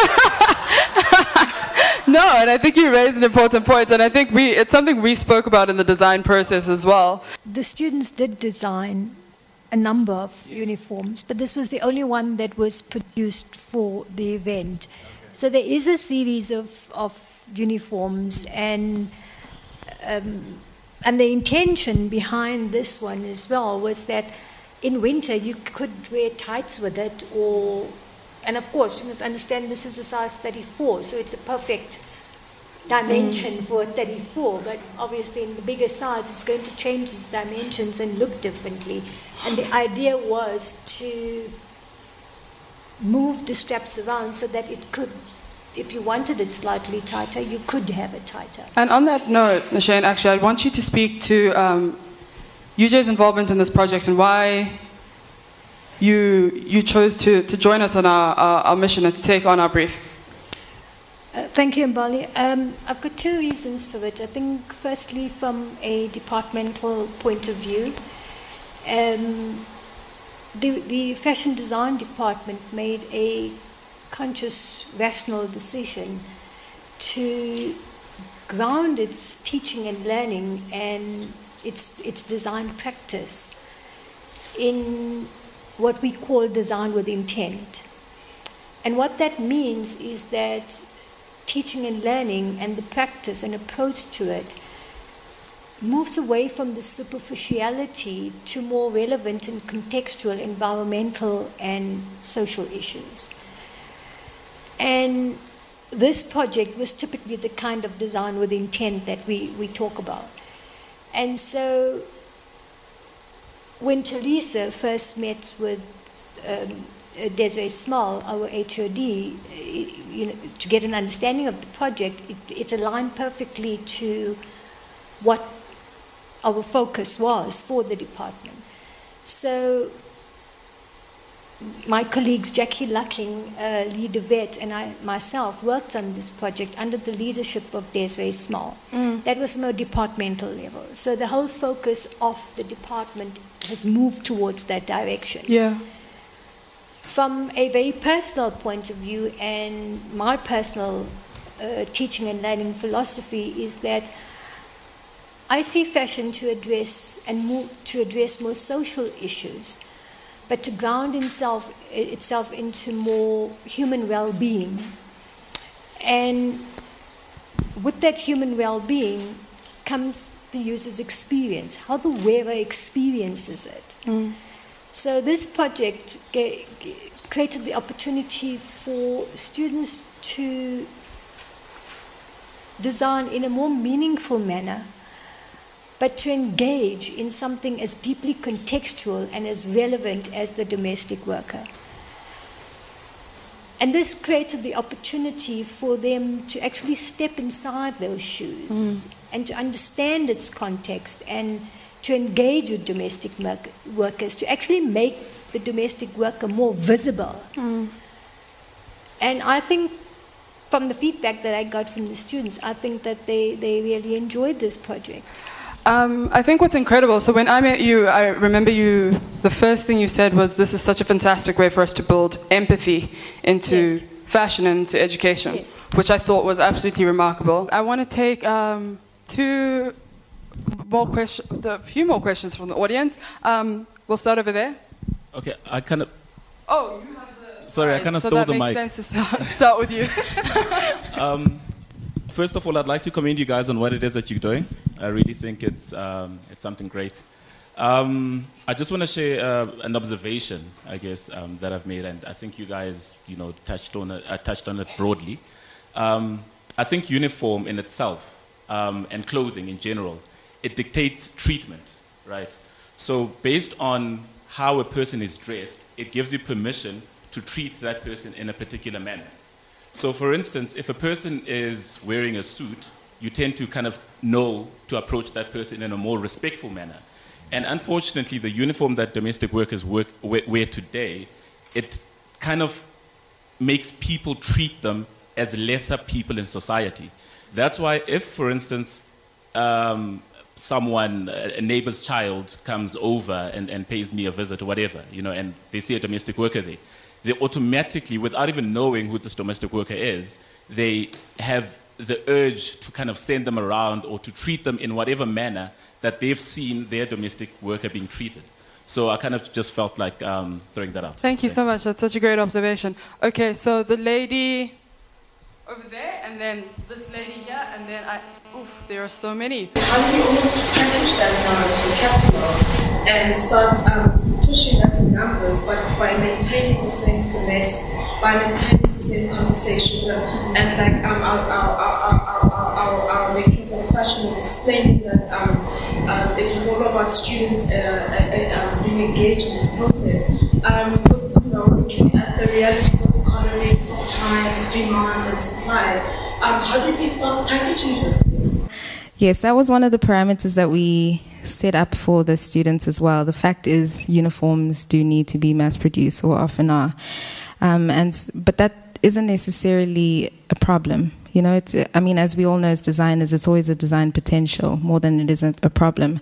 No, and I think you raised an important point, and I think we it's something we spoke about in the design process as well. The students did design a number of uniforms, but this was the only one that was produced for the event. So there is a series of, of uniforms, and um, and the intention behind this one as well was that in winter you could wear tights with it, or and of course you must understand this is a size thirty-four, so it's a perfect dimension mm. for a thirty-four, but obviously in the bigger size it's going to change its dimensions and look differently. And the idea was to move the straps around so that it could, if you wanted it slightly tighter, you could have it tighter. And on that note, Nashane, actually, I want you to speak to um, U J's involvement in this project and why you you chose to, to join us on our, our, our mission and to take on our brief. Uh, thank you, Mbali. Um, I've got two reasons for it. I think, firstly, from a departmental point of view, um, the, the fashion design department made a conscious, rational decision to ground its teaching and learning and its, its design practice in what we call design with intent. And what that means is that teaching and learning and the practice and approach to it moves away from the superficiality to more relevant and contextual environmental and social issues. And this project was typically the kind of design with intent that we, we talk about. And so when Teresa first met with um, Desiree Small, our H O D, you know, to get an understanding of the project, it, it's aligned perfectly to what our focus was for the department. So my colleagues Jackie Lucking, uh, Lee DeVette, and I myself worked on this project under the leadership of Desiree Small. Mm. That was on a departmental level. So the whole focus of the department has moved towards that direction. Yeah. From a very personal point of view, and my personal uh, teaching and learning philosophy is that I see fashion to address and move, to address more social issues, but to ground itself, itself into more human well-being. And with that human well-being comes the user's experience, how the wearer experiences it. Mm. So this project created the opportunity for students to design in a more meaningful manner, but to engage in something as deeply contextual and as relevant as the domestic worker. And this created the opportunity for them to actually step inside those shoes mm. and to understand its context and to engage with domestic workers, to actually make the domestic worker more visible. Mm. And I think from the feedback that I got from the students, I think that they, they really enjoyed this project. Um, I think what's incredible, so when I met you, I remember you, the first thing you said was, this is such a fantastic way for us to build empathy into yes. fashion and into education, yes. which I thought was absolutely remarkable. I want to take um, two more questions, a few more questions from the audience. Um, we'll start over there. Okay, I kind of... Oh, you have the... Sorry, right, I kind of so stole the mic. that makes sense to start, start with you. um, first of all, I'd like to commend you guys on what it is that you're doing. I really think it's, um, it's something great. Um, I just want to share uh, an observation, I guess, um, that I've made, and I think you guys, you know, touched on it, uh, touched on it broadly. Um, I think uniform in itself, um, and clothing in general, it dictates treatment, right? So based on how a person is dressed, it gives you permission to treat that person in a particular manner. So for instance, if a person is wearing a suit, you tend to kind of know to approach that person in a more respectful manner. And unfortunately, the uniform that domestic workers work, wear today, it kind of makes people treat them as lesser people in society. That's why if, for instance, um, someone, a neighbor's child comes over and, and pays me a visit or whatever, you know, and they see a domestic worker there, they automatically, without even knowing who this domestic worker is, they have the urge to kind of send them around or to treat them in whatever manner that they've seen their domestic worker being treated. So I kind of just felt like um, throwing that out. Thank you so much. That's such a great observation. Okay, so the lady over there, and then this lady here, and then I. Oof, there are so many. How do you almost package that now into a catalog and start um, pushing that in numbers, but by maintaining the same finesse, by maintaining the same conversations, and, and like um, our, our, our, our, our, our matron of fashion was explaining that um, um, it was all about students uh, uh, uh, being engaged in this process. Um, but, you know, looking at the realities of economics, of time, demand, and supply, um, how do we start packaging this? Yes, that was one of the parameters that we set up for the students as well. The fact is, uniforms do need to be mass-produced, or often are, um, and but that isn't necessarily a problem. You know, it's, I mean, as we all know as designers, it's always a design potential more than it is a, a problem.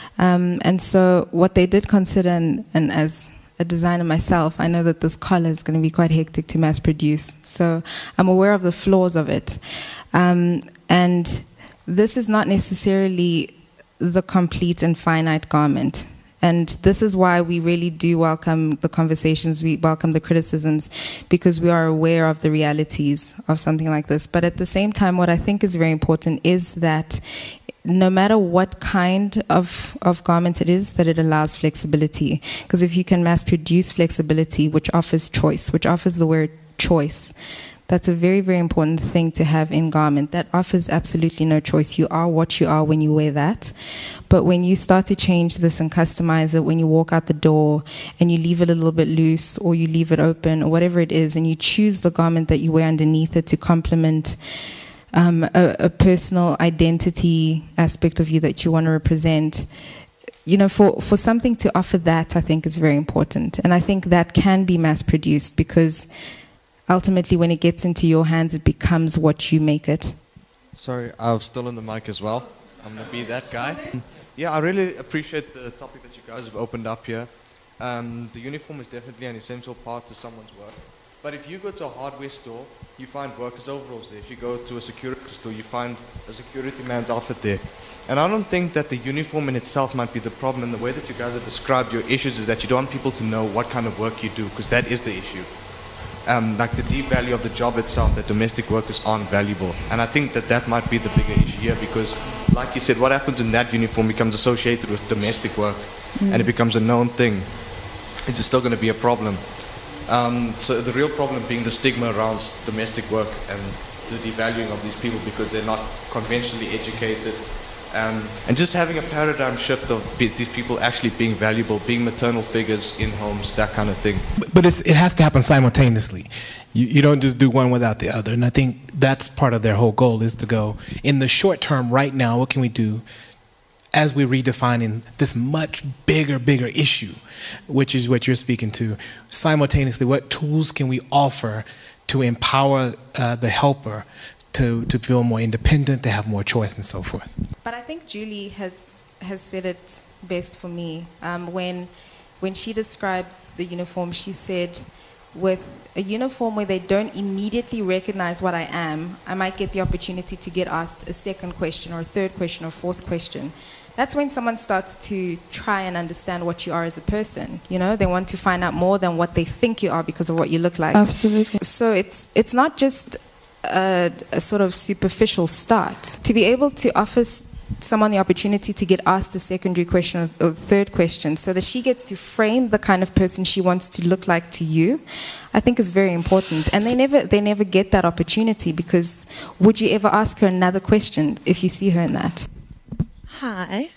Um, and so, what they did consider, and, and as a designer myself, I know that this collar is going to be quite hectic to mass-produce. So, I'm aware of the flaws of it, um, and this is not necessarily the complete and finite garment. And this is why we really do welcome the conversations, we welcome the criticisms, because we are aware of the realities of something like this. But at the same time, what I think is very important is that no matter what kind of, of garment it is, that it allows flexibility. Because if you can mass produce flexibility, which offers choice, which offers the word choice, that's a very, very important thing to have in garment. That offers absolutely no choice. You are what you are when you wear that. But when you start to change this and customize it, when you walk out the door and you leave it a little bit loose or you leave it open or whatever it is, and you choose the garment that you wear underneath it to complement um, a, a personal identity aspect of you that you want to represent, you know, for, for something to offer that, I think is very important. And I think that can be mass-produced because ultimately, when it gets into your hands, it becomes what you make it. Sorry, I'm still on the mic as well. I'm going to be that guy. Yeah, I really appreciate the topic that you guys have opened up here. Um, the uniform is definitely an essential part to someone's work. But if you go to a hardware store, you find workers' overalls there. If you go to a security store, you find a security man's outfit there. And I don't think that the uniform in itself might be the problem. And the way that you guys have described your issues is that you don't want people to know what kind of work you do, because that is the issue. Um, like the deep value of the job itself, that domestic workers aren't valuable. And I think that that might be the bigger issue here, because like you said, what happens in that uniform becomes associated with domestic work, mm. and it becomes a known thing. It's still going to be a problem. Um, so the real problem being the stigma around domestic work and the devaluing of these people because they're not conventionally educated. Um, and just having a paradigm shift of be- these people actually being valuable, being maternal figures in homes, that kind of thing. But, but it's, it has to happen simultaneously. You, you don't just do one without the other. And I think that's part of their whole goal, is to go, in the short term, right now, what can we do as we're redefining this much bigger, bigger issue, which is what you're speaking to. Simultaneously, what tools can we offer to empower uh, the helper to, to feel more independent, to have more choice, and so forth? But I think Julie has has said it best for me. Um, when when she described the uniform, she said, with a uniform where they don't immediately recognize what I am, I might get the opportunity to get asked a second question or a third question or fourth question. That's when someone starts to try and understand what you are as a person. You know, they want to find out more than what they think you are because of what you look like. Absolutely. So it's it's not just a, a sort of superficial start. To be able to offer s- someone the opportunity to get asked a secondary question or, or third question so that she gets to frame the kind of person she wants to look like to you, I think is very important. And they never they never get that opportunity, because would you ever ask her another question if you see her in that? Hi.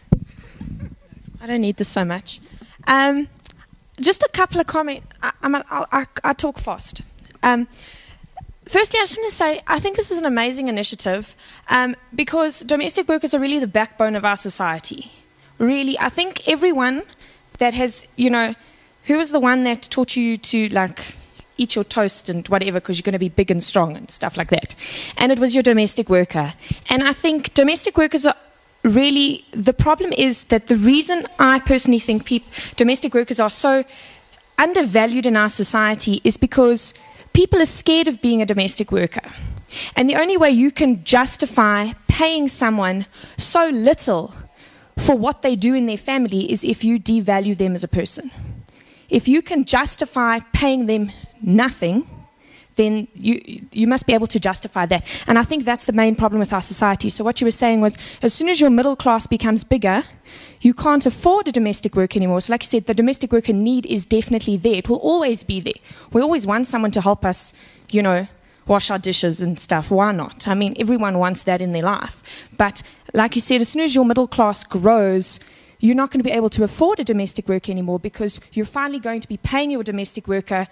I don't need this so much. Um, just a couple of comments. I, I'm a, I, I, I talk fast. Um, firstly, I just want to say I think this is an amazing initiative um, because domestic workers are really the backbone of our society. Really, I think everyone that has, you know, who was the one that taught you to, like, eat your toast and whatever because you're going to be big and strong and stuff like that. And it was your domestic worker. And I think domestic workers are really, the problem is that the reason I personally think peop, domestic workers are so undervalued in our society is because people are scared of being a domestic worker. And the only way you can justify paying someone so little for what they do in their family is if you devalue them as a person. If you can justify paying them nothing, then you you must be able to justify that. And I think that's the main problem with our society. So what you were saying was, as soon as your middle class becomes bigger, you can't afford a domestic worker anymore. So like you said, the domestic worker need is definitely there. It will always be there. We always want someone to help us, you know, wash our dishes and stuff. Why not? I mean, everyone wants that in their life. But like you said, as soon as your middle class grows, you're not going to be able to afford a domestic worker anymore, because you're finally going to be paying your domestic worker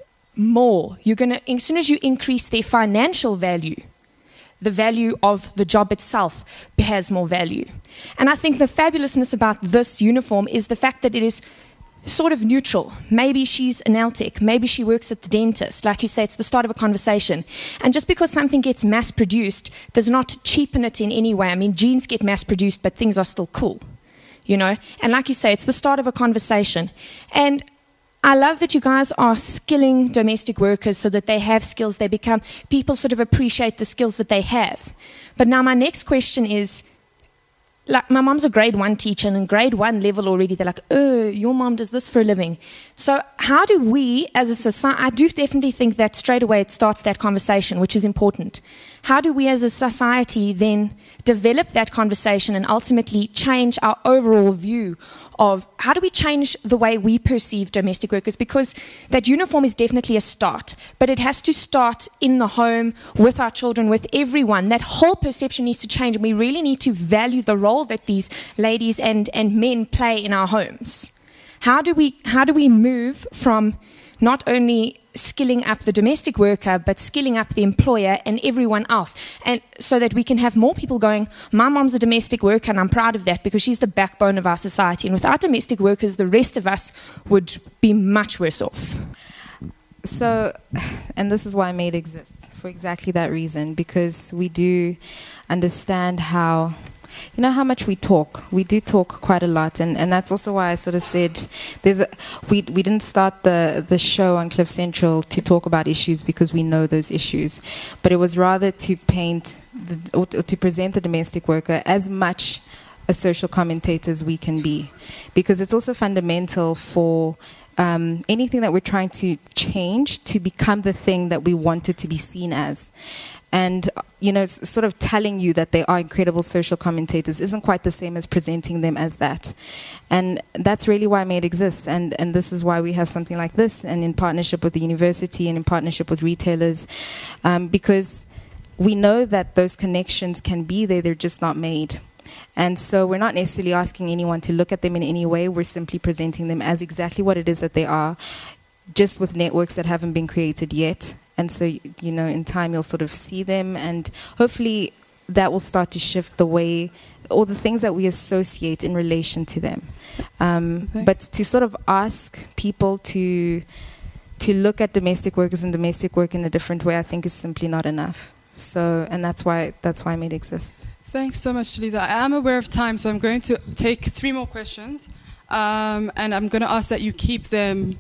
more. You're going to, as soon as you increase their financial value, the value of the job itself has more value. And I think the fabulousness about this uniform is the fact that it is sort of neutral. Maybe she's an L T E C, maybe she works at the dentist. Like you say, it's the start of a conversation. And just because something gets mass-produced does not cheapen it in any way. I mean, jeans get mass-produced, but things are still cool, you know? And like you say, it's the start of a conversation. And I love that you guys are skilling domestic workers so that they have skills, they become, people sort of appreciate the skills that they have. But now my next question is, like, my mom's a grade one teacher, and in grade one level already, they're like, oh, your mom does this for a living. So how do we, as a society, I do definitely think that straight away it starts that conversation, which is important. How do we as a society then develop that conversation and ultimately change our overall view of how do we change the way we perceive domestic workers? Because that uniform is definitely a start, but it has to start in the home, with our children, with everyone. That whole perception needs to change, and we really need to value the role that these ladies and, and men play in our homes. How do we, how do we move from not only skilling up the domestic worker, but skilling up the employer and everyone else, and so that we can have more people going, my mom's a domestic worker and I'm proud of that because she's the backbone of our society. And without domestic workers, the rest of us would be much worse off. So, and this is why MAID exists, for exactly that reason, because we do understand how, you know, how much we talk. We do talk quite a lot, and, and that's also why I sort of said there's a, we we didn't start the the show on Cliff Central to talk about issues because we know those issues, but it was rather to paint the, or to, or to present the domestic worker as much a social commentator as we can be, because it's also fundamental for Um, anything that we're trying to change to become the thing that we want it to be seen as. And, you know, sort of telling you that they are incredible social commentators isn't quite the same as presenting them as that. And that's really why MAID exists. And, and this is why we have something like this, and in partnership with the university and in partnership with retailers, um, because we know that those connections can be there, they're just not made. And so we're not necessarily asking anyone to look at them in any way. We're simply presenting them as exactly what it is that they are, just with networks that haven't been created yet. And so, you know, in time you'll sort of see them, and hopefully that will start to shift the way, or the things that we associate in relation to them. Um, okay. But to sort of ask people to to look at domestic workers and domestic work in a different way, I think is simply not enough. So, and that's why that's why MAID exists. Thanks so much, Jaliza. I am aware of time, so I'm going to take three more questions, um, and I'm going to ask that you keep them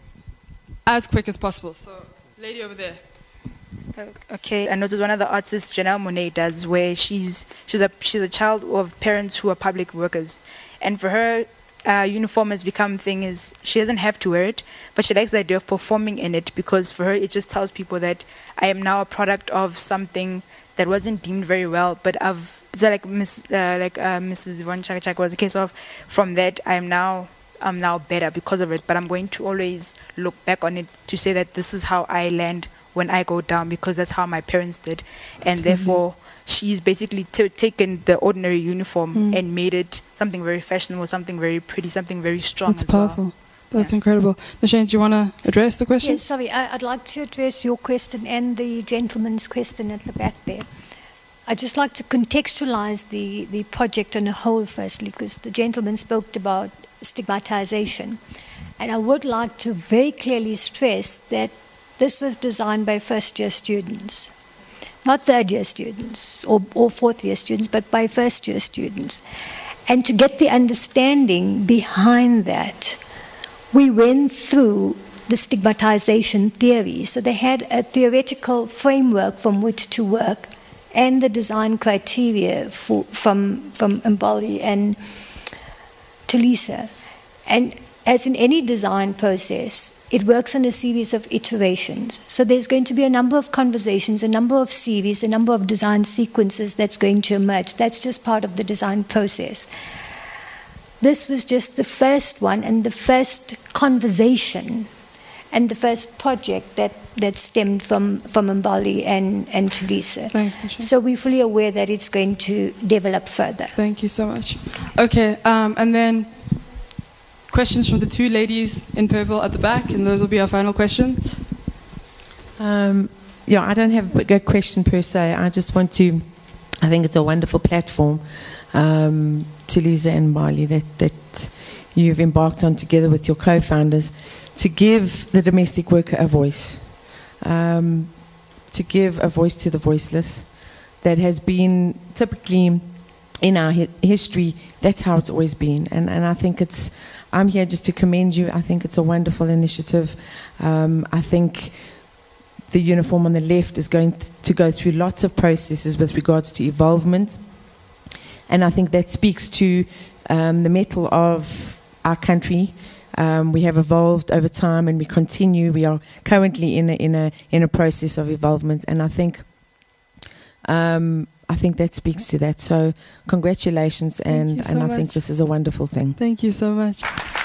as quick as possible. So, lady over there. Okay, I noticed one of the artists, Janelle Monáe, does, where she's she's a she's a child of parents who are public workers, and for her, uh, uniform has become thing is she doesn't have to wear it, but she likes the idea of performing in it because for her it just tells people that I am now a product of something that wasn't deemed very well, but I've so like Miss uh, like uh, Missus Yvonne Chaka Chaka was a case of from that I am now I'm now better because of it, but I'm going to always look back on it to say that this is how I land when I go down because that's how my parents did, and That's therefore she's basically t- taken the ordinary uniform Mm. and made it something very fashionable, something very pretty, something very strong. That's as well. powerful. That's incredible. Nashane, do you want to address the question? Yes, sorry, I, I'd like to address your question and the gentleman's question at the back there. I'd just like to contextualize the, the project on a whole firstly, because the gentleman spoke about stigmatization. And I would like to very clearly stress that this was designed by first-year students, not third-year students or, or fourth-year students, but by first-year students. And to get the understanding behind that, we went through the stigmatization theory. So they had a theoretical framework from which to work and the design criteria for, from, from Mbali and Tulisa. And as in any design process, it works on a series of iterations. So there's going to be a number of conversations, a number of series, a number of design sequences that's going to emerge. That's just part of the design process. This was just the first one and the first conversation and the first project that, that stemmed from, from Mbali and, and Tulisa. Thanks, Nashane. So we're fully aware that it's going to develop further. Thank you so much. Okay, um, and then questions from the two ladies in purple at the back, and those will be our final questions. Um, yeah, I don't have a good question per se. I just want to, I think it's a wonderful platform, um, Tulisa and Mbali, that, that you've embarked on together with your co-founders to give the domestic worker a voice, um, to give a voice to the voiceless that has been typically in our hi- history, that's how it's always been. And, and I think it's, I'm here just to commend you. I think it's a wonderful initiative. Um, I think the uniform on the left is going th- to go through lots of processes with regards to evolvement. And I think that speaks to um, the mettle of our country. Um, we have evolved over time and we continue. We are currently in a, in a, in a process of evolvement. And I think um, I think that speaks to that. So congratulations, and, you so and I much. think this is a wonderful thing. Thank you so much.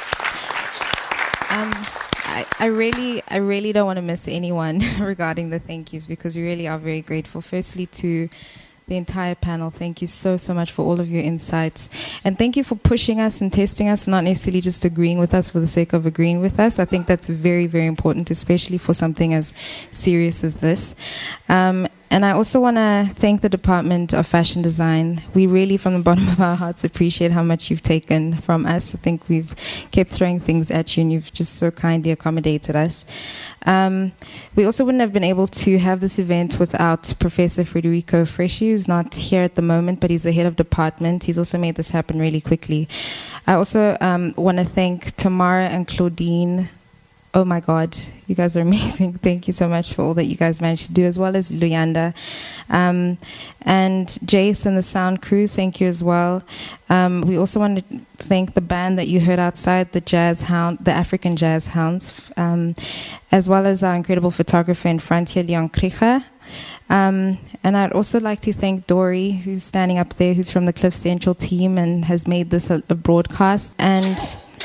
Um, I, I really, I really don't want to miss anyone regarding the thank yous because we really are very grateful. Firstly, to the entire panel, thank you so, so much for all of your insights. And thank you for pushing us and testing us, not necessarily just agreeing with us for the sake of agreeing with us. I think that's very, very important, especially for something as serious as this. Um, and I also want to thank the Department of Fashion Design. We really, from the bottom of our hearts, appreciate how much you've taken from us. I think we've kept throwing things at you, and you've just so kindly accommodated us. Um, we also wouldn't have been able to have this event without Professor Federico Fresci, who's not here at the moment, but he's the head of department. He's also made this happen really quickly. I also um, want to thank Tamara and Claudine. Oh my God, you guys are amazing. Thank you so much for all that you guys managed to do, as well as Luyanda. Um, and Jace and the sound crew, thank you as well. Um, we also want to thank the band that you heard outside, the Jazz Hound, the African Jazz Hounds, um, as well as our incredible photographer in front here, Leon Kricha. Um, and I'd also like to thank Dory, who's standing up there, who's from the Cliff Central team and has made this a, a broadcast. And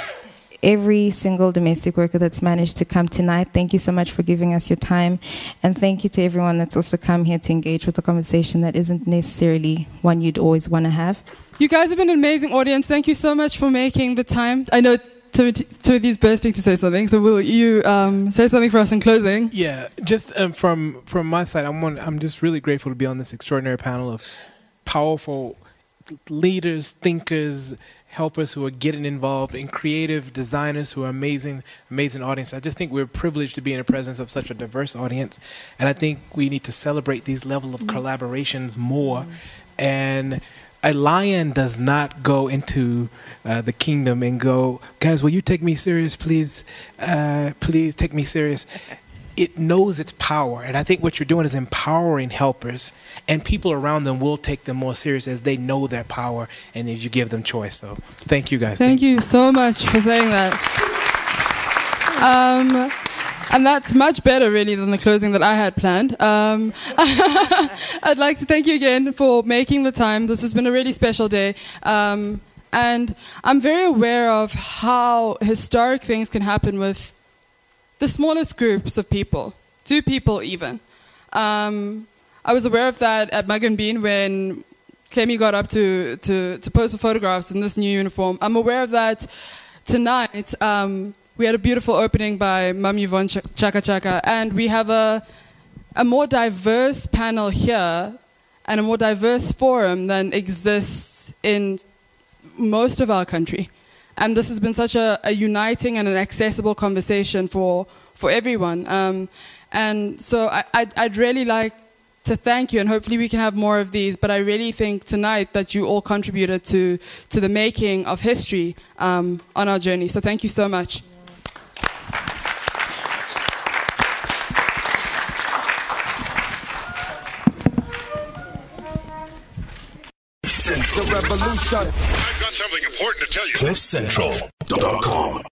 every single domestic worker that's managed to come tonight, thank you so much for giving us your time. And thank you to everyone that's also come here to engage with a conversation that isn't necessarily one you'd always want to have. You guys have been an amazing audience. Thank you so much for making the time. I know Timothy, Timothy's bursting to say something, so will you um, say something for us in closing? Yeah, just um, from from my side, I'm one, I'm just really grateful to be on this extraordinary panel of powerful leaders, thinkers, helpers who are getting involved, and creative designers who are amazing, amazing audience. I just think we're privileged to be in the presence of such a diverse audience, and I think we need to celebrate these level of collaborations more. And a lion does not go into uh, the kingdom and go, guys, will you take me serious, please? Uh, please take me serious. it knows its power. And I think what you're doing is empowering helpers, and people around them will take them more serious as they know their power and as you give them choice. So thank you guys. Thank you so much for saying that. Um, and that's much better, really, than the closing that I had planned. Um, I'd like to thank you again for making the time. This has been a really special day. Um, and I'm very aware of how historic things can happen with the smallest groups of people, two people even. Um, I was aware of that at Mug and Bean when Clemmy got up to, to, to pose for photographs in this new uniform. I'm aware of that tonight. Um, we had a beautiful opening by Mum Yvonne Ch- Chaka Chaka, and we have a, a more diverse panel here and a more diverse forum than exists in most of our country. And this has been such a, a uniting and an accessible conversation for, for everyone. Um, and so I, I'd, I'd really like to thank you, and hopefully we can have more of these, but I really think tonight that you all contributed to, to the making of history um, on our journey. So thank you so much. The revolution. I've got something important to tell you. cliff central dot com